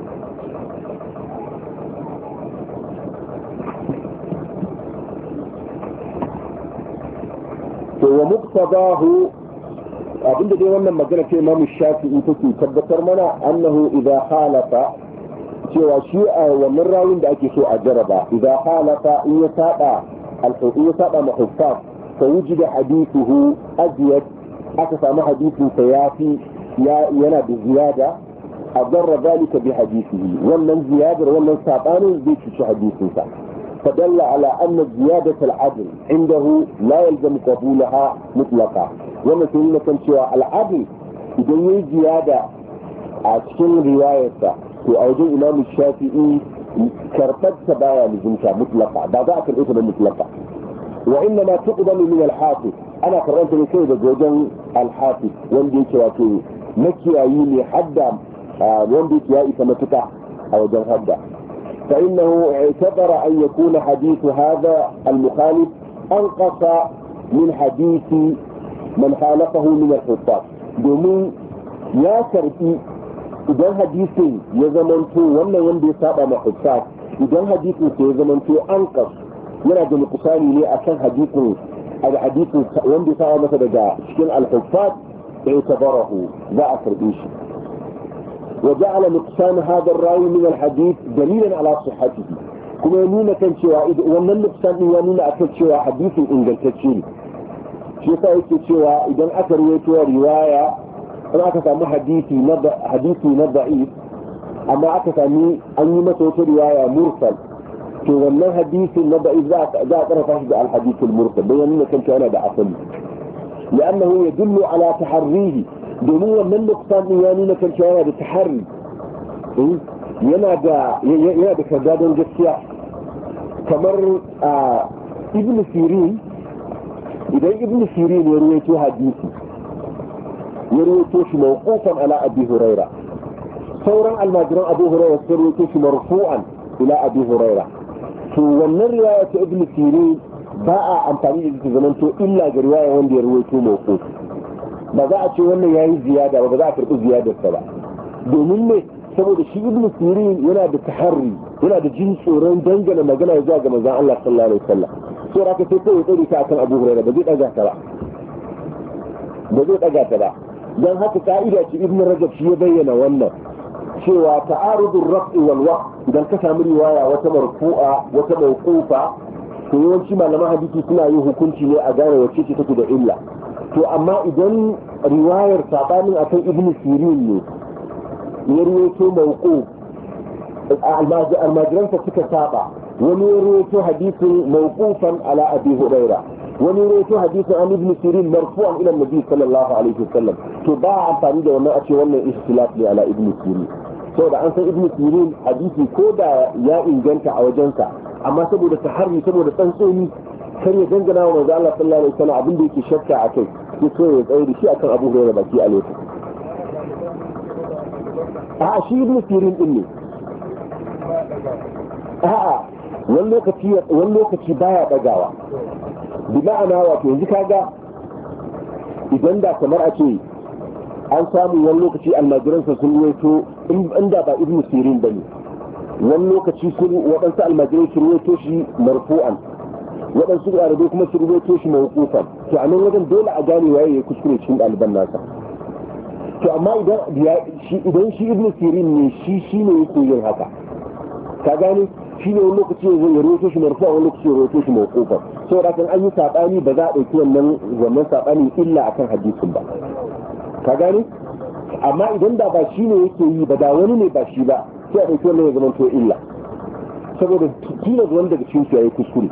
[SPEAKER 1] ومقتضاه abin da dai wannan magana ce Imam Shafi'i take tabbatar mana annahu idza khalafa cewa shi a wannan rawin da ake so a jaraba idza khalafa in ya saba al-hudu ya saba mahuffaz fa wujida hadithuhu azyad aka samu hadithin sa yafi yana da ziyada adarra zalika bi hadithihi wannan ziyadar wannan sabanin zai ci hadithin sa فدل على أن زيادة العدل عنده لا يلزم قبولها مطلقا وما سنين كان شوى العدل إذا يجي زيادة عشان رواية وأوجه إمام الشافعي كرتد سبايا لزمتها مطلقا بعضاء الإثم المطلقة وإنما تقبل من الحافظ أنا قررت لكي بجوجا الحافظ وندي كواتي مكي أيني حدا وندي كيائي كمتكا أو جن حدا فإنه اعتبر أن يكون حديث هذا المخالف أنقص من حديث من خالفه من الحفاظ دومين يا كرتي إذا حديث يزمنتو ولا يندي سابع مع حفاظ إذا حديث يزمنتو أنقص ينادي مقصاني لي أكن حديث الحديث يندي سابع مثلا شكل الحفاظ اعتبره ذا أكربيش وجعل نقصان هذا الراوي من الحديث دليلا على صحته كما ينون كان شواء ومن النقصان ينون أكد شواء حديث إنجل تشيري شيء يكد شواء إذا أكد ويتوى رواية أنا أكد أمو حديثي نضع حديثي نضعيف أما أكد أمي أني متوت رواية مرسل ومن حديثي نضعيف ذات أنا فاشد على الحديث المرسل بينون كان شواء دعصل لأنه يدل على تحريه دونو من نقصان يانين كان شواء بالتحري yana da yana da kardadon gaskiya kamar a ibn sirin idan ibn sirin ya ruwaito hadisi ya ruwaito shi mawqufan ala abi huraira sauran almajiran abu huraira sun ruwaito shi marfu'an ila abi huraira to wannan riwaya ta ibn sirin ba a amfani da ita zamanto illa ga riwaya wanda ya ruwaito mawquf ba za a ce wannan yayi ziyada ba ba za a karbi ziyadarsa ba domin ne saboda shi ibn sirin yana da taharri yana da jin tsoron dangana magana zuwa ga manzon Allah sallallahu alaihi wasallam sai raka sai kai tsari ka akan Abu Hurairah ba zai daga ta ba ba zai daga ta ba dan haka ka'ida ce ibn Rajab shi ya bayyana wannan cewa ta'arudur raf'i wal waqf idan ka samu riwaya wata marfu'a wata mawqufa to yawanci malaman hadisi suna yin hukunci ne a gane wacce ce take da illa to amma idan riwayar sabanin akan ibn sirin ne ya ruwaito mawquf almajiransa suka saba wani ya ruwaito hadisin mawqufan ala abi huraira wani ya ruwaito hadisin an ibn sirin marfu'an ila nabi sallallahu alaihi wasallam to ba amfani da wannan a ce wannan ikhtilaf ne ala ibn sirin saboda an san ibn sirin hadisi ko da ya inganta a wajensa amma saboda taharri saboda tsantsoni kar ya dangana wa manzo Allah sallallahu alaihi wasallam abin da yake shakka akai sai so ya tsaye da shi akan abu huraira baki a lokacin a shi ibn sirin din ne a'a wani lokaci wani lokaci baya dagawa bi ma'ana wato yanzu kaga idan da kamar a ce an samu wani lokaci almajiransa sun ruwaito inda ba ibn sirin bane wani lokaci sun waɗansu almajirai sun ruwaito shi marfu'an waɗansu ɗalibai kuma sun ruwaito shi mawqufan to a nan wajen dole a gane waye ya kuskure cikin ɗaliban nasa to amma idan shi idan shi ibn sirin ne shi shine yake yin haka ka gane shi ne wani lokaci ya roto shi marfu wani lokaci ya roto shi mawqufan saboda kan an yi sabani ba za a dauki wannan wannan sabani illa akan hadisin ba ka gane amma idan da ba shi ne yake yi ba da wani ne ba shi ba sai a dauki wannan ya zama to illa saboda kila wanda daga cikin su yayi kuskure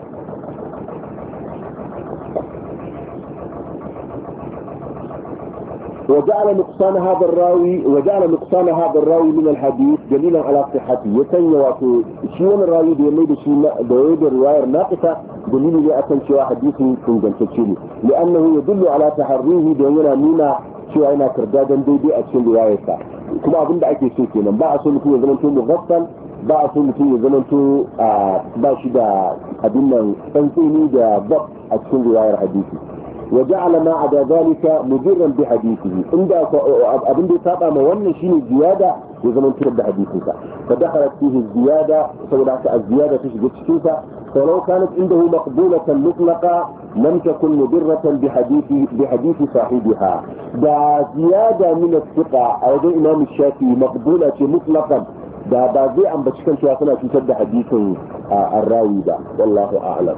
[SPEAKER 1] وجعل نقصان هذا الراوي وجعل نقصان هذا الراوي من الحديث دليلا على صحته يسني واتو شيء الراوي ده يميد شيء ده يد الرواية ناقصة دليل لي أكن شيء حديث كنجنتشيني لأنه يدل على تحريه دينا مينا شيء أنا كردادا دودي أكشن روايته كما أظن ده أكيد شيء كنا بقى أصلا في زمن تو مغفل بقى أصلا في زمن تو باشي ده أدينا تنسيني ده ضبط أكشن رواية حديثي وجعل ما عدا ذلك مجرا بحديثه عند ابن دي تابع ما wannan shine ziyada ya zaman turar da hadisinsa فدخلت فيه الزياده سواء الزياده تشجع cikin sa فلو كانت عنده مقبولة مطلقة لم تكن مضرة بحديث بحديث صاحبها دا زيادة من الثقة أو دا إمام الشافعي مقبولة مطلقا دا بعضي عم بتشكل شيئا تشد حديث الراوي دا والله أعلم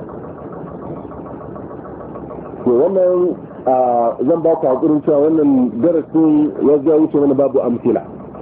[SPEAKER 1] to wannan zan ba ku hakurin cewa wannan darasin ya ga wuce wani babu amfila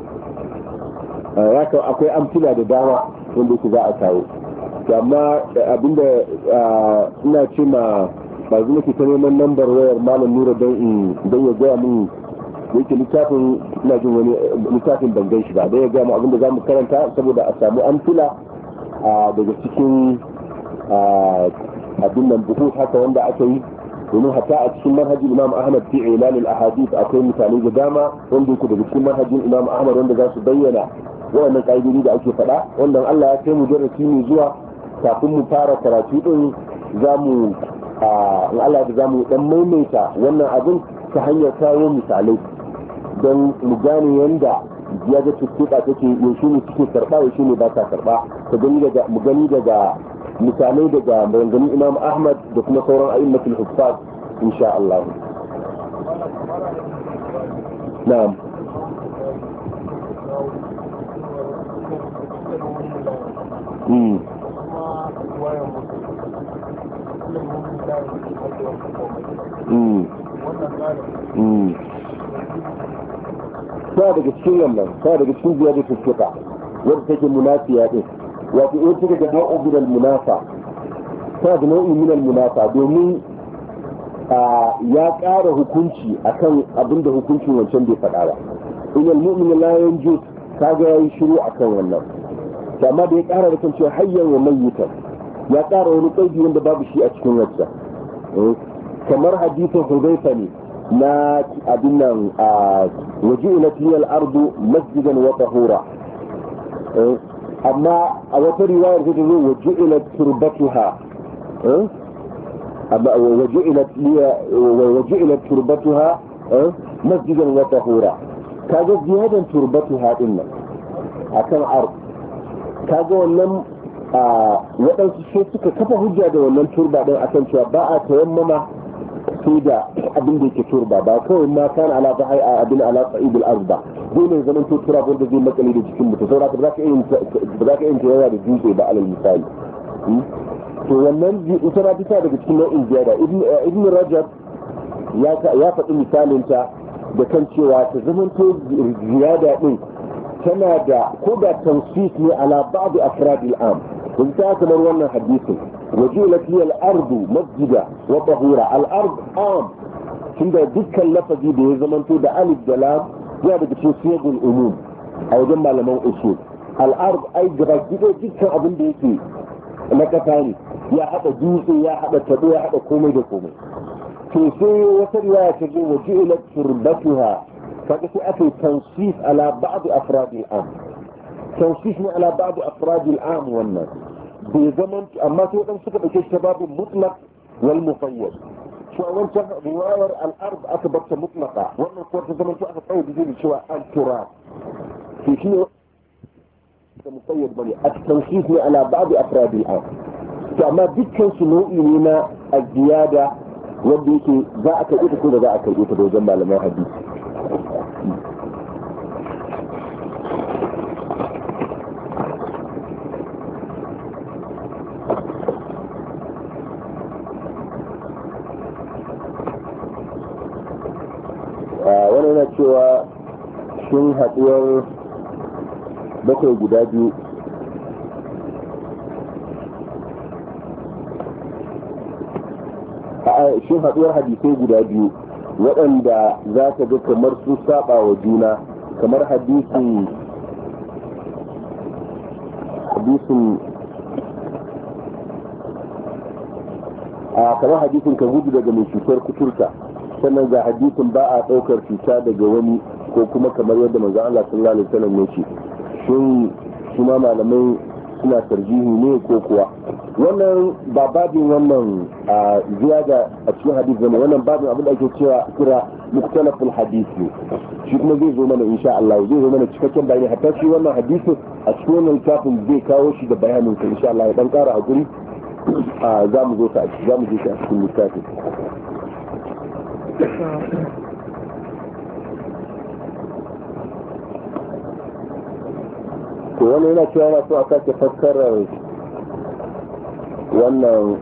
[SPEAKER 1] ya ka akwai amfila da dama wanda yake za a kawo amma abinda ina ce ma ba zuwa ke ta neman lambar wayar malam nura don in don ya gaya min yake littafin ina jin wani littafin ban gan shi ba don ya gaya mu abinda za mu karanta saboda a samu amfila daga cikin abin nan buhu haka wanda aka yi domin hatta a cikin manhajin imam ahmad fi ilal al-ahadith akwai misalai da dama wanda yake daga cikin manhajin imam ahmad wanda za su bayyana wannan kaidodi da ake faɗa wanda Allah ya kai mu darasi ne zuwa kafin mu fara karatu din zamu in Allah ya zamu dan maimaita wannan abin ta hanyar kawo misalai don mu gane yanda ya ga tuttuka take yaushe ne suke karba yaushe ne ba ta karba ta gani daga mu gani daga misalai daga maganganun imam ahmad da kuma sauran a'immatul huffaz insha Allah. Na'am. Mm. Mm. Mm. Sa daga cikin wannan, sa daga cikin ziyadar tuttuka wadda take munafiya din. wato in kika ga nau'u min al-munafa ta da nau'i min al-munafa domin ya ƙara hukunci akan abinda hukuncin wancan bai faɗa ba in al-mu'min la yanjus kaga yayi shiru akan wannan amma da ya kara da kan cewa hayyan wa mayyitan ya kara wani kaidi wanda babu shi a cikin wacce kamar hadisin Hudayfa ne na abin nan a waji'ulat liyal ardu masjidan wa tahura amma a wata riwayar ta zo waji'ulat turbatuha amma waji'ulat liya waji'ulat turbatuha masjidan wa tahura kaga ziyadan turbatuha din nan akan ard kaga wannan waɗansu sai suka kafa hujja da wannan turba din akan cewa ba a tayammama sai da abin da yake turba ba kawai ma kan ala ta hai abin ala sa'id al-ard ba dole zaman to turba wanda zai makale da jikin mutum saboda ba za ka yin ba za ka yin yawa da dutse ba alal misali to wannan ita na bisa daga cikin nau'in ziyada ibn rajab ya ya faɗi misalin ta da kan cewa ta zaman to ziyada din tana da ko da tansif ne ala ba'd afrad al-am kun ta kamar wannan hadisin وجعلت هي الأرض مسجدا وطهورا الأرض عام عند ذكر اللفظ ده زمانته ده ألف دلام يا بدك تسيق الأموم أو جمع لمن أصول الأرض أي جبال كده ذكر أبن بيكي لك ثاني يا حتى جوسي يا حتى تبو يا حتى كومي ده كومي تسيق وترواية تقول وجعلت تربتها فكسي أكي تنصيف على بعض أفراد العام تنصيف على بعض أفراد العام والناس بزمن أما تقدم سكب الشباب المطلق والمقيد شو أنت رواية الأرض أثبت مطلقة وأنا قلت زمن شو أخذ طيب بزيد شو التراب في شيء مقيد بني التنصيص على بعض أفراد الأرض فما ذكر سنوئي لنا الزيادة وديك ذاك إيه كل ذاك إيه تبغى جمع لما حديث wani yana cewa shin haɗuwar bakwai guda biyu shin haɗuwar hadisai guda biyu waɗanda za ka ga kamar su saba wa juna kamar hadisin hadisin a kamar hadisin ka gudu daga mai cutar kuturta sannan ga hadisin ba a ɗaukar cuta daga wani ko kuma kamar yadda manzo Allah sallallahu alaihi wasallam ya ce shin kuma malamai suna tarjihi ne ko kuwa wannan ba babin wannan ziyada a cikin hadisi ne wannan babin abin da ake cewa kira muktalaful hadith ne shi kuma zai zo mana insha Allah zai zo mana cikakken bayani hatta shi wannan hadisin a cikin wannan littafin zai kawo shi da bayanin sa insha Allah ya dan ƙara hakuri za mu zo ta za mu je shi a cikin littafin to wani yana cewa yana so a sake fassarar wannan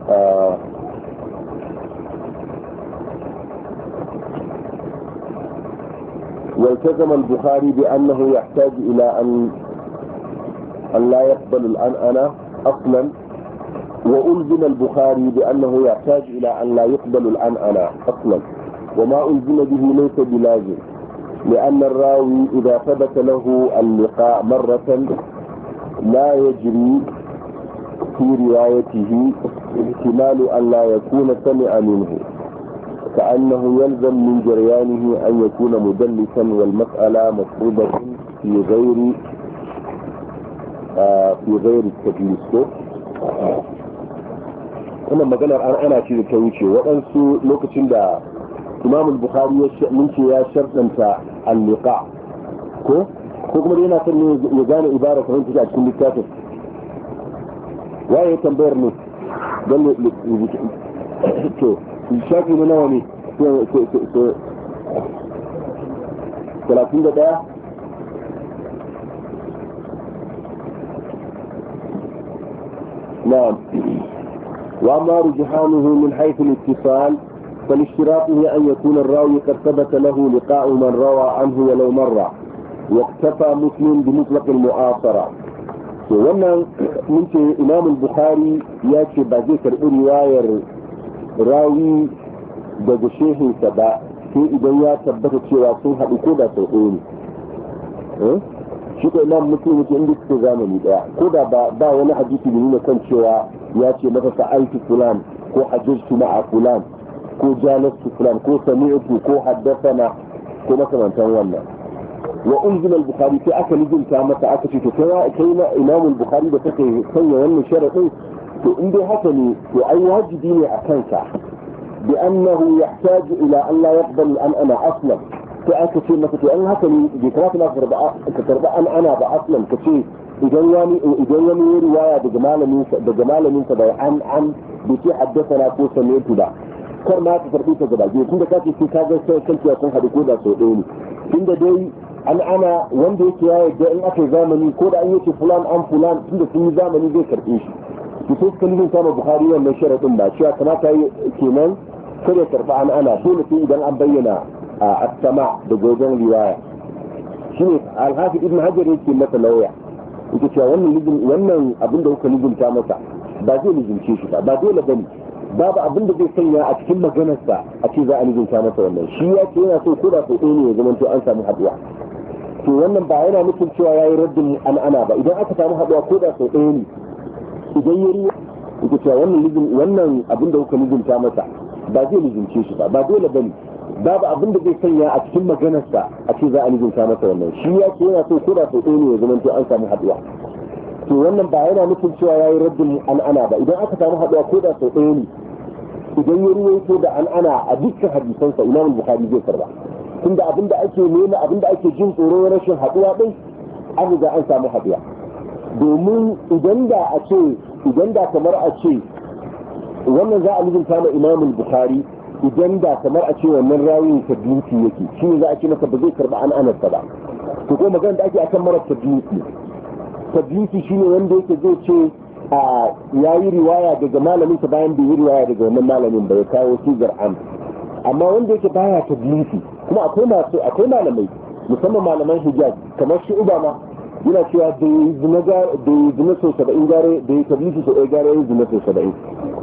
[SPEAKER 1] والتزم البخاري بأنه يحتاج إلى أن أن لا يقبل الأنأنة أصلا وألزم البخاري بأنه يحتاج إلى أن لا يقبل الأنأنة أصلا وما ألزم به ليس بلازم لأن الراوي إذا ثبت له اللقاء مرة لا يجري في روايته احتمال أن لا يكون سمع منه كأنه يلزم من جريانه أن يكون مدلسا والمسألة مفروضة في غير آه في غير التدليس wannan maganar an ana ce da ta wuce waɗansu lokacin da imam al-bukhari mun ce ya sharɗanta al-liqa ko ko kuma yana son ne ya gane ibara kamar take a cikin littafin waye tambayar ne don to shafi ne nawa ne to talatin da ɗaya نعم وأما رجحانه من حيث الاتصال فلاشتراطه أن يكون الراوي قد ثبت له لقاء من روى عنه ولو مرة واكتفى مسلم بمطلق المعاصرة wannan mun ce imam al-bukhari ya ce ba zai karɓi riwayar rawi daga shehinsa ba sai idan ya tabbata cewa sun haɗu ko da sau ɗaya ne shi ko imam muslim yake inda suke zamani daya ko da ba wani hadisi da nuna kan cewa ya ce masa sa'altu fulan ko hajjatu ma'a fulan ko jalastu fulan ko sami'tu ko haddathana ko makamantan wannan wa unzila al-bukhari sai aka nijinta masa aka ce to kai kai na imam al-bukhari da take sanya wannan sharadin to in dai haka ne to ai wajibi ne a kanka bi annahu yahtaju ila an la yaqbal an ana aslan sai aka ce masa to an haka ne bai kamata na karba ka karba an ana ba aslan ka ce idan wani idan wani riwaya daga malamin daga malamin sa bai an an bai ce haddathana ko sami'tu ba kar ma ka karbi ta gaba tun da kace sai ka ga sai kanki kun hadu ko da so ɗaya ne tunda dai an ana wanda yake ya yarda in aka zamani ko da an yace fulan an fulan tunda sun yi zamani zai karbe shi to sai kan yin kama bukhari wannan sharadin ba cewa kamata yi kenan kada ya karba an ana dole sai idan an bayyana a as-sama da gogon riwaya shine al-hafiz ibn hajar yake masa lauya yake cewa wannan nijin wannan abin da kuka nijinta masa ba zai nijince shi ba ba dole bane babu abin da zai sanya a cikin maganarsa a ce za a nijinta masa wannan shi ya ce yana so ko da so ɗaya ne ya zama to an samu haduwa to wannan ba yana nufin cewa yayi raddin an ana ba idan aka samu haduwa ko da so ɗaya ne idan ya riya yake cewa wannan nijin wannan abin da kuka nijinta masa ba zai nijince shi ba ba dole bane babu abin da zai sanya a cikin maganarsa a ce za a nijinta masa wannan shi ya ce yana so ko da so ɗaya ne ya zama to an samu haduwa to wannan ba yana nufin cewa yayi raddin an ana ba idan aka samu haduwa ko da so ɗaya ne idan ya ruwaito da an ana a dukkan hadisansa imam bukhari zai karba tunda abinda ake nema abinda ake jin tsoro rashin haduwa din an riga an samu haduwa domin idan da a ce idan da kamar a ce wannan za a lizinta ma imam bukhari idan da kamar a ce wannan rawin tabiuti yake shi ne za a ce masa ba zai karba an anarsa ba to ko magana da ake akan mara tabiuti tabiuti shine wanda yake zai ce a yayi riwaya daga malamin sa bayan bai yi riwaya daga wannan malamin ba ya kawo sigar an amma wanda yake baya tabiuti kuma akwai masu akwai malamai musamman malaman hijaz kamar shi ubama yana cewa da zina da zina so saba'in gare da ya tabiuti so gare ya zina so saba'in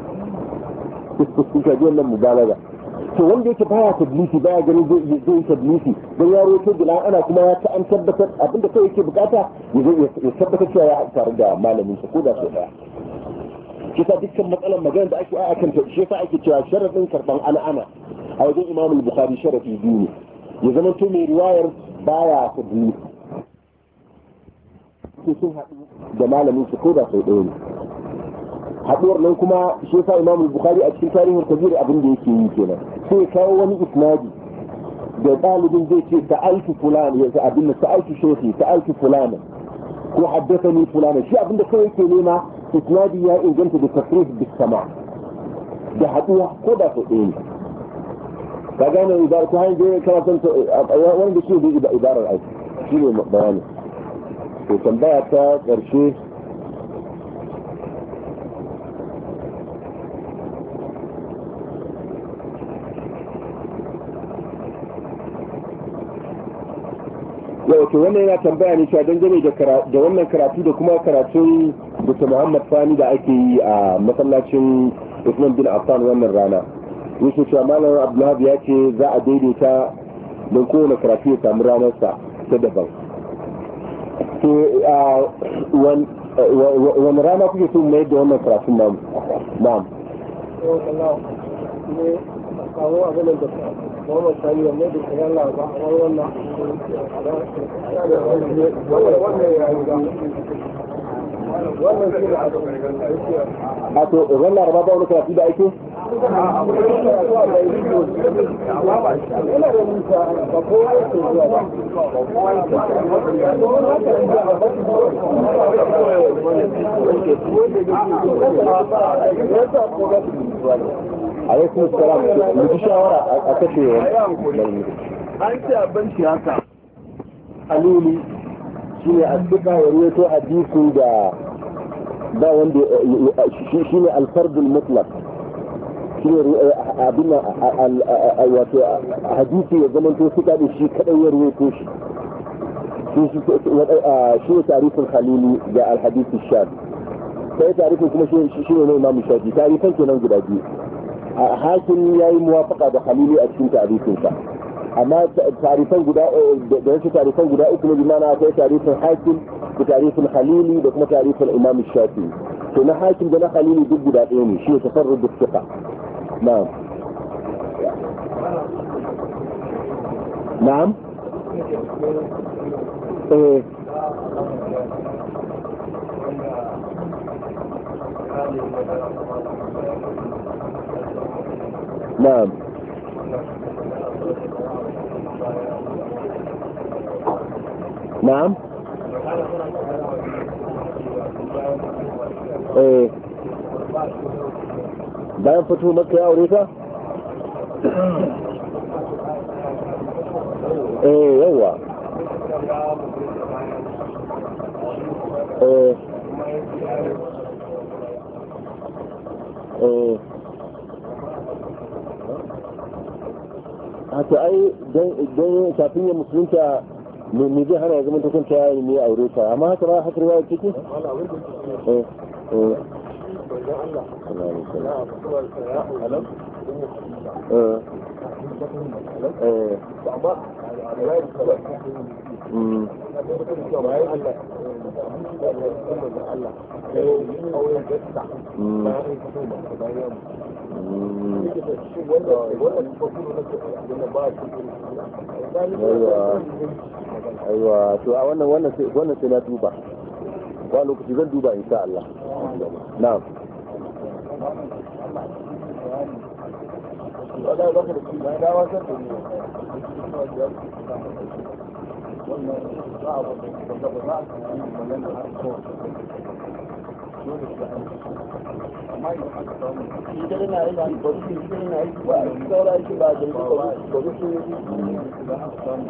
[SPEAKER 1] kuka ji wannan mubalaga to wanda yake baya tablisi baya ganin zai zai tablisi dan yaro to gila ana kuma ya ta an tabbatar abinda kai yake bukata ya tabbatar cewa ya tare da malamin sa ko da so daya kisa dukkan matsalar magana da ake a kan ta shi yasa ake cewa sharadin karban ana a wajen Imam al-Bukhari sharafi biyu ne ya zama to mai riwayar baya tablisi sai sun haɗu da malamin sa ko da so daya ne haduwar nan kuma shi yasa Imam Bukhari a cikin tarihin kabir abin da yake yi kenan sai kawo wani isnadi da dalibin zai ce ta'alfu fulan ya sa abin da ta'alfu shaykhi ta'alfu fulan ko haddathani fulan shi abin da kai yake nema isnadi ya inganta da tafsir bis sama da haduwa ko da so ɗaya ka gane idan ko hanyar da kana son wanda shi da ibarar aiki shi ne bayani to tambaya ta ƙarshe yau to wannan yana tambaya ne cewa dangane da wannan karatu da kuma karatun Dr. Muhammad Sani da ake yi a masallacin Usman bin Affan wannan rana yake cewa Malam Abdullahi ya ce za a daidaita don kowane karatu ya samu ranarsa ta daban to wani rana kuke so mai da wannan karatun namu na'am
[SPEAKER 3] kawo abin da Muhammad Sani ya mai da kiran laraba a wannan wannan ya yi wannan shi da
[SPEAKER 1] a to ran laraba ba wani karatu da ake alaikum salam mu ji shawara a kace
[SPEAKER 2] an ce abin siyasa
[SPEAKER 1] alili shine asbika ya ruwaito hadisin da ba wanda shine al-fardul mutlaq shine abin wato hadisi ya zama to suka da shi kadai ya ruwaito shi shi shi tarifin khalili da al-hadith ash-shad sai tarifin kuma shi shi ne Imam Shafi tarifin kenan guda biyu hakim yayi muwafaqa da khalili a cikin tarihinsa amma tarifan guda da wasu tarifan guda uku ne bimana akwai tarifin hakim da tarifin khalili da kuma tarifin imam shafi'i to na hakim da na khalili duk guda ɗaya ne shi ne tafarrud da fiqa na'am na'am eh نعم نعم ايه bayan fito maka ya aure ta eh yawa eh eh haka ai don kafin ya musulunta me zai hana ya zama ta kanta ya ne aure ta amma haka ba haka riwaya take eh eh aiwa to a wannan wannan wannan sai na duba wa lokaci zan duba insha Allah na'am wala baka da shi da wasan da ne wannan ba abu da ba za a yi magana har ko dole sai an amma idan aka samu idan na yi da ba shi idan na yi ba saura shi ba da ba ba shi da aka samu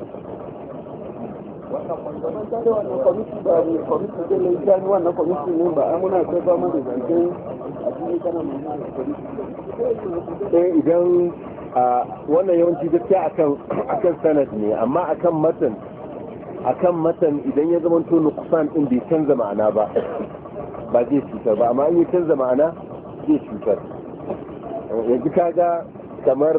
[SPEAKER 1] wannan manzaman da wannan kwamiti ba ne kwamiti da ne ya ni wannan kwamiti ne ba ai muna kai ba mu da zancen a cikin kana mun kwamiti eh idan wannan yawanci gaskiya akan akan sanad ne amma akan matan akan matan idan ya zama to nuqsan din bai canza ma'ana ba ba zai cutar ba amma in ya canza ma'ana zai cutar yanzu kaga kamar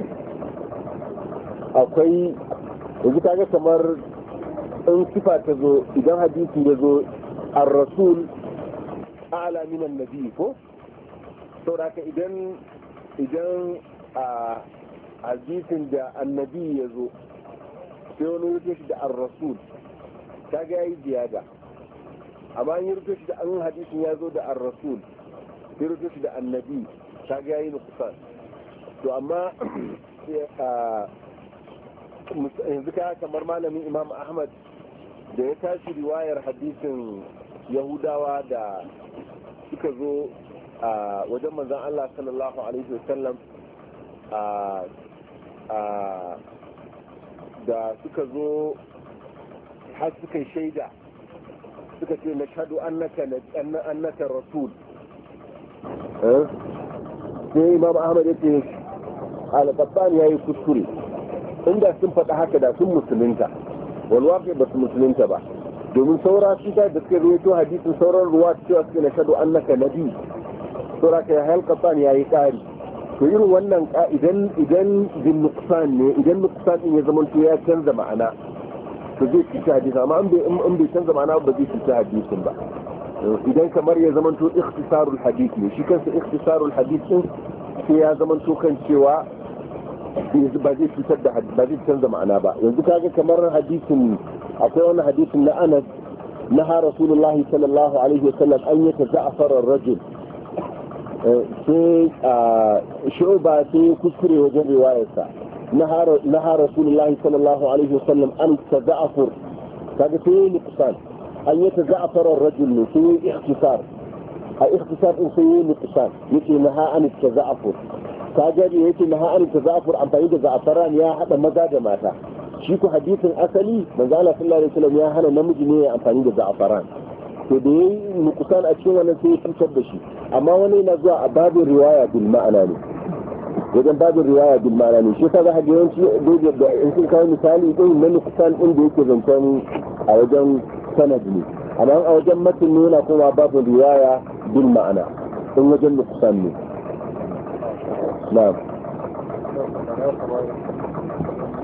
[SPEAKER 1] akwai yanzu kaga kamar in sifa ta zo idan hadisi ya zo ar-rasul a'la min an-nabi ko saboda idan idan a hadisin da annabi ya zo sai wani rufe shi da ar-rasul kaga yayi ziyada amma in rufe shi da an hadisin ya zo da ar-rasul sai rufe shi da annabi kaga yayi nuqsan to amma yanzu ka kamar malamin imam ahmad da ya tashi riwayar hadisin yahudawa da suka zo a wajen manzan Allah sallallahu alaihi wasallam da suka zo har suka yi shaida suka ce na shaɗu annaka rasul sai imam ahmad ya ce al-qattan ya yi kuskure inda sun faɗa haka da sun musulunta walwaƙi ba su musulunta ba domin saura su ta da suka ruwaito hadisin sauran ruwa cewa suke na shaɗu annaka nabi saura ka ya halƙatan ya yi ƙari to irin wannan idan idan bin nuksan ne idan nuksan ɗin ya zama ya canza ma'ana to zai cuta hadisi amma in bai canza ma'ana ba zai cuta hadisin ba idan kamar ya zama to ikhtisarul hadith ne shi kansa ikhtisarul hadith din sai ya zama to kan cewa ba zai cutar da ba zai canza ma'ana ba yanzu kaga kamar hadisin akwai wani hadisin na Anas na ha Rasulullah sallallahu alaihi wasallam an yata za'far ar-rajul sai shu'ba sai kuskure wajen riwayarsa na ha Rasulullah sallallahu alaihi wasallam an taza'fur kaga sai nuqsan an yata za'far ar-rajul ne sai ikhtisar a ikhtisar din sai nuqsan yace na ha an taza'fur kajari yake na ha'arin ta za'afur amfani da za'afaran ya haɗa maza da mata shi ku hadisin asali manzo Allah sallallahu alaihi wasallam ya hana namiji ne ya amfani da za'afaran to da yayi nukusan a cikin wannan sai ya fitar da shi amma wani yana zuwa a babin riwaya bil ma'ana ne wajen babin riwaya bil ma'ana ne shi kaga hadisi yawanci da in sun kawo misali din na nukusan din da yake zancen a wajen sanad ne amma a wajen matan ne yana kuma babin riwaya bil ma'ana in wajen nukusan ne نعم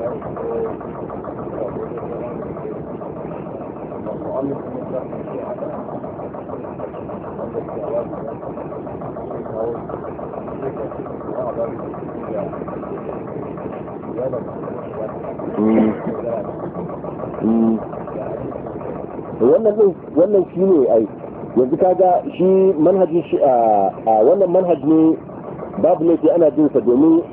[SPEAKER 1] wannan din wannan shi ne ai yanzu kaga shi manhaji shi a wannan manhaji ne babu laifi ana jin sa domin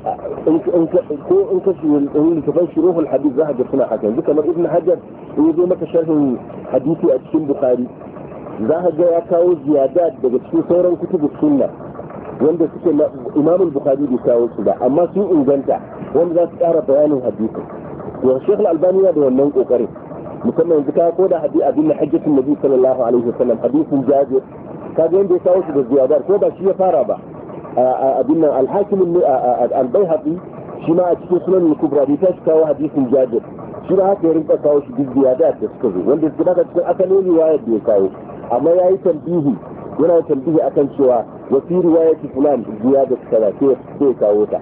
[SPEAKER 1] ko in ka shi littafin shuruhul hadith za ka ga suna haka yanzu kamar ibn hajar in ya zo maka sharhin hadisi a cikin bukhari za ka ga ya kawo ziyada daga cikin sauran kutubu sunna wanda suke imam al-bukhari bai kawo su ba amma sun inganta wanda za su ƙara bayanin hadisi to Sheikh Al-Albani yana da wannan kokarin musamman yanzu ka ko da hadisi abin hajjatul nabi sallallahu alaihi wasallam hadisin jabir kaga yanda ya kawo su da ziyadar ko ba shi ya fara ba abin nan al-hakim al-bayhaqi shi ma a cikin sunan al-kubra bai ta kawo hadisin jabir shi ma haka ya rinka kawo shi duk ziyadar da suka zo wanda suka daga cikin asalin riwayar da ya kawo amma yayi tambihi yana tambihi akan cewa wa fi riwayati fulan ziyada kaza sai kawo ta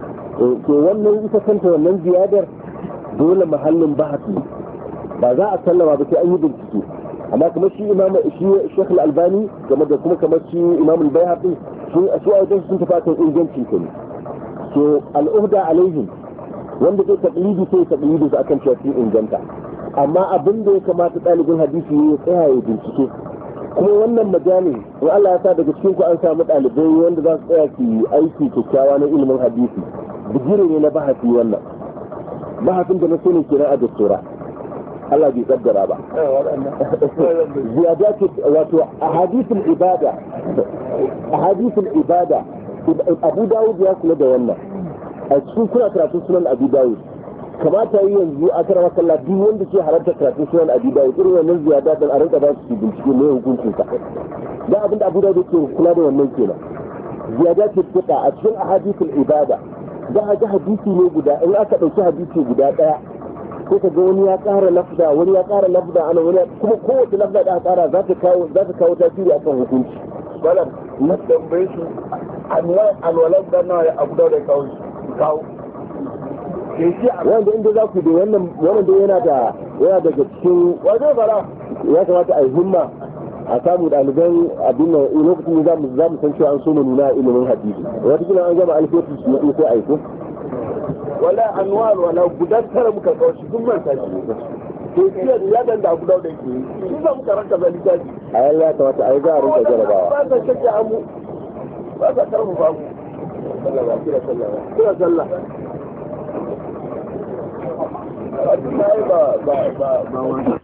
[SPEAKER 1] to wannan ita kanta wannan ziyadar dole mahallin bahasi ba za a sallama ba sai an yi bincike amma kuma shi imam shi Sheikh Al-Albani game da kuma kamar shi Imam Al-Baihaqi sun su a wajen sun tafi kan ingancin ne to al-uhda alaihim wanda ke taqlidi sai taqlidi su akan cewa sun inganta amma abin da ya kamata dalibin hadisi ya tsaya ya bincike kuma wannan majali in Allah ya sa daga cikin ku an samu dalibai wanda za su tsaya su yi aiki kyakkyawa na ilimin hadisi bigire ne na bahasi wannan bahasin da na so ne kenan a doktora Allah bai kaddara ba ziyada ce wato ahadithul ibada ahadithul ibada Abu Dawud ya kula da wannan a cikin kuna karatun sunan Abu Dawud kamata yi yanzu a kara makalla duk wanda ke halarta karatun sunan Abu Dawud irin wannan ziyada dan a rinka ba su bincike ne hukuncin sa da abin da Abu Dawud yake kula da wannan kenan ziyada ce fita a cikin ahadithul ibada da ga hadisi ne guda in aka dauki hadisi guda daya ko ka ga wani ya ƙara lafda wani ya ƙara lafda ana wani kuma kowace lafda da aka ƙara za ta kawo za ta kawo tasiri akan hukunci
[SPEAKER 2] balan na tambaye su alwalan da na abu da kawo kawo
[SPEAKER 1] wanda inda za ku da wannan wannan da yana da yana daga cikin
[SPEAKER 2] wajen fara
[SPEAKER 1] ya kamata a yi himma a samu ɗaliban abin nan lokacin da za mu san cewa an so mu nuna ilimin hadisi wata kila an gama alfetu su ne sai a yi ko
[SPEAKER 2] wala anwar wala gudan tara muka kawo shi duk manta shi to shi ya dan da abu da yake shi za mu karanta da littafi
[SPEAKER 1] a yalla ya kamata a yi za a rinka jarabawa
[SPEAKER 2] ba ta shakka amu ba ta karmu ba mu sallah ba kira sallah kira sallah ba ba ba ba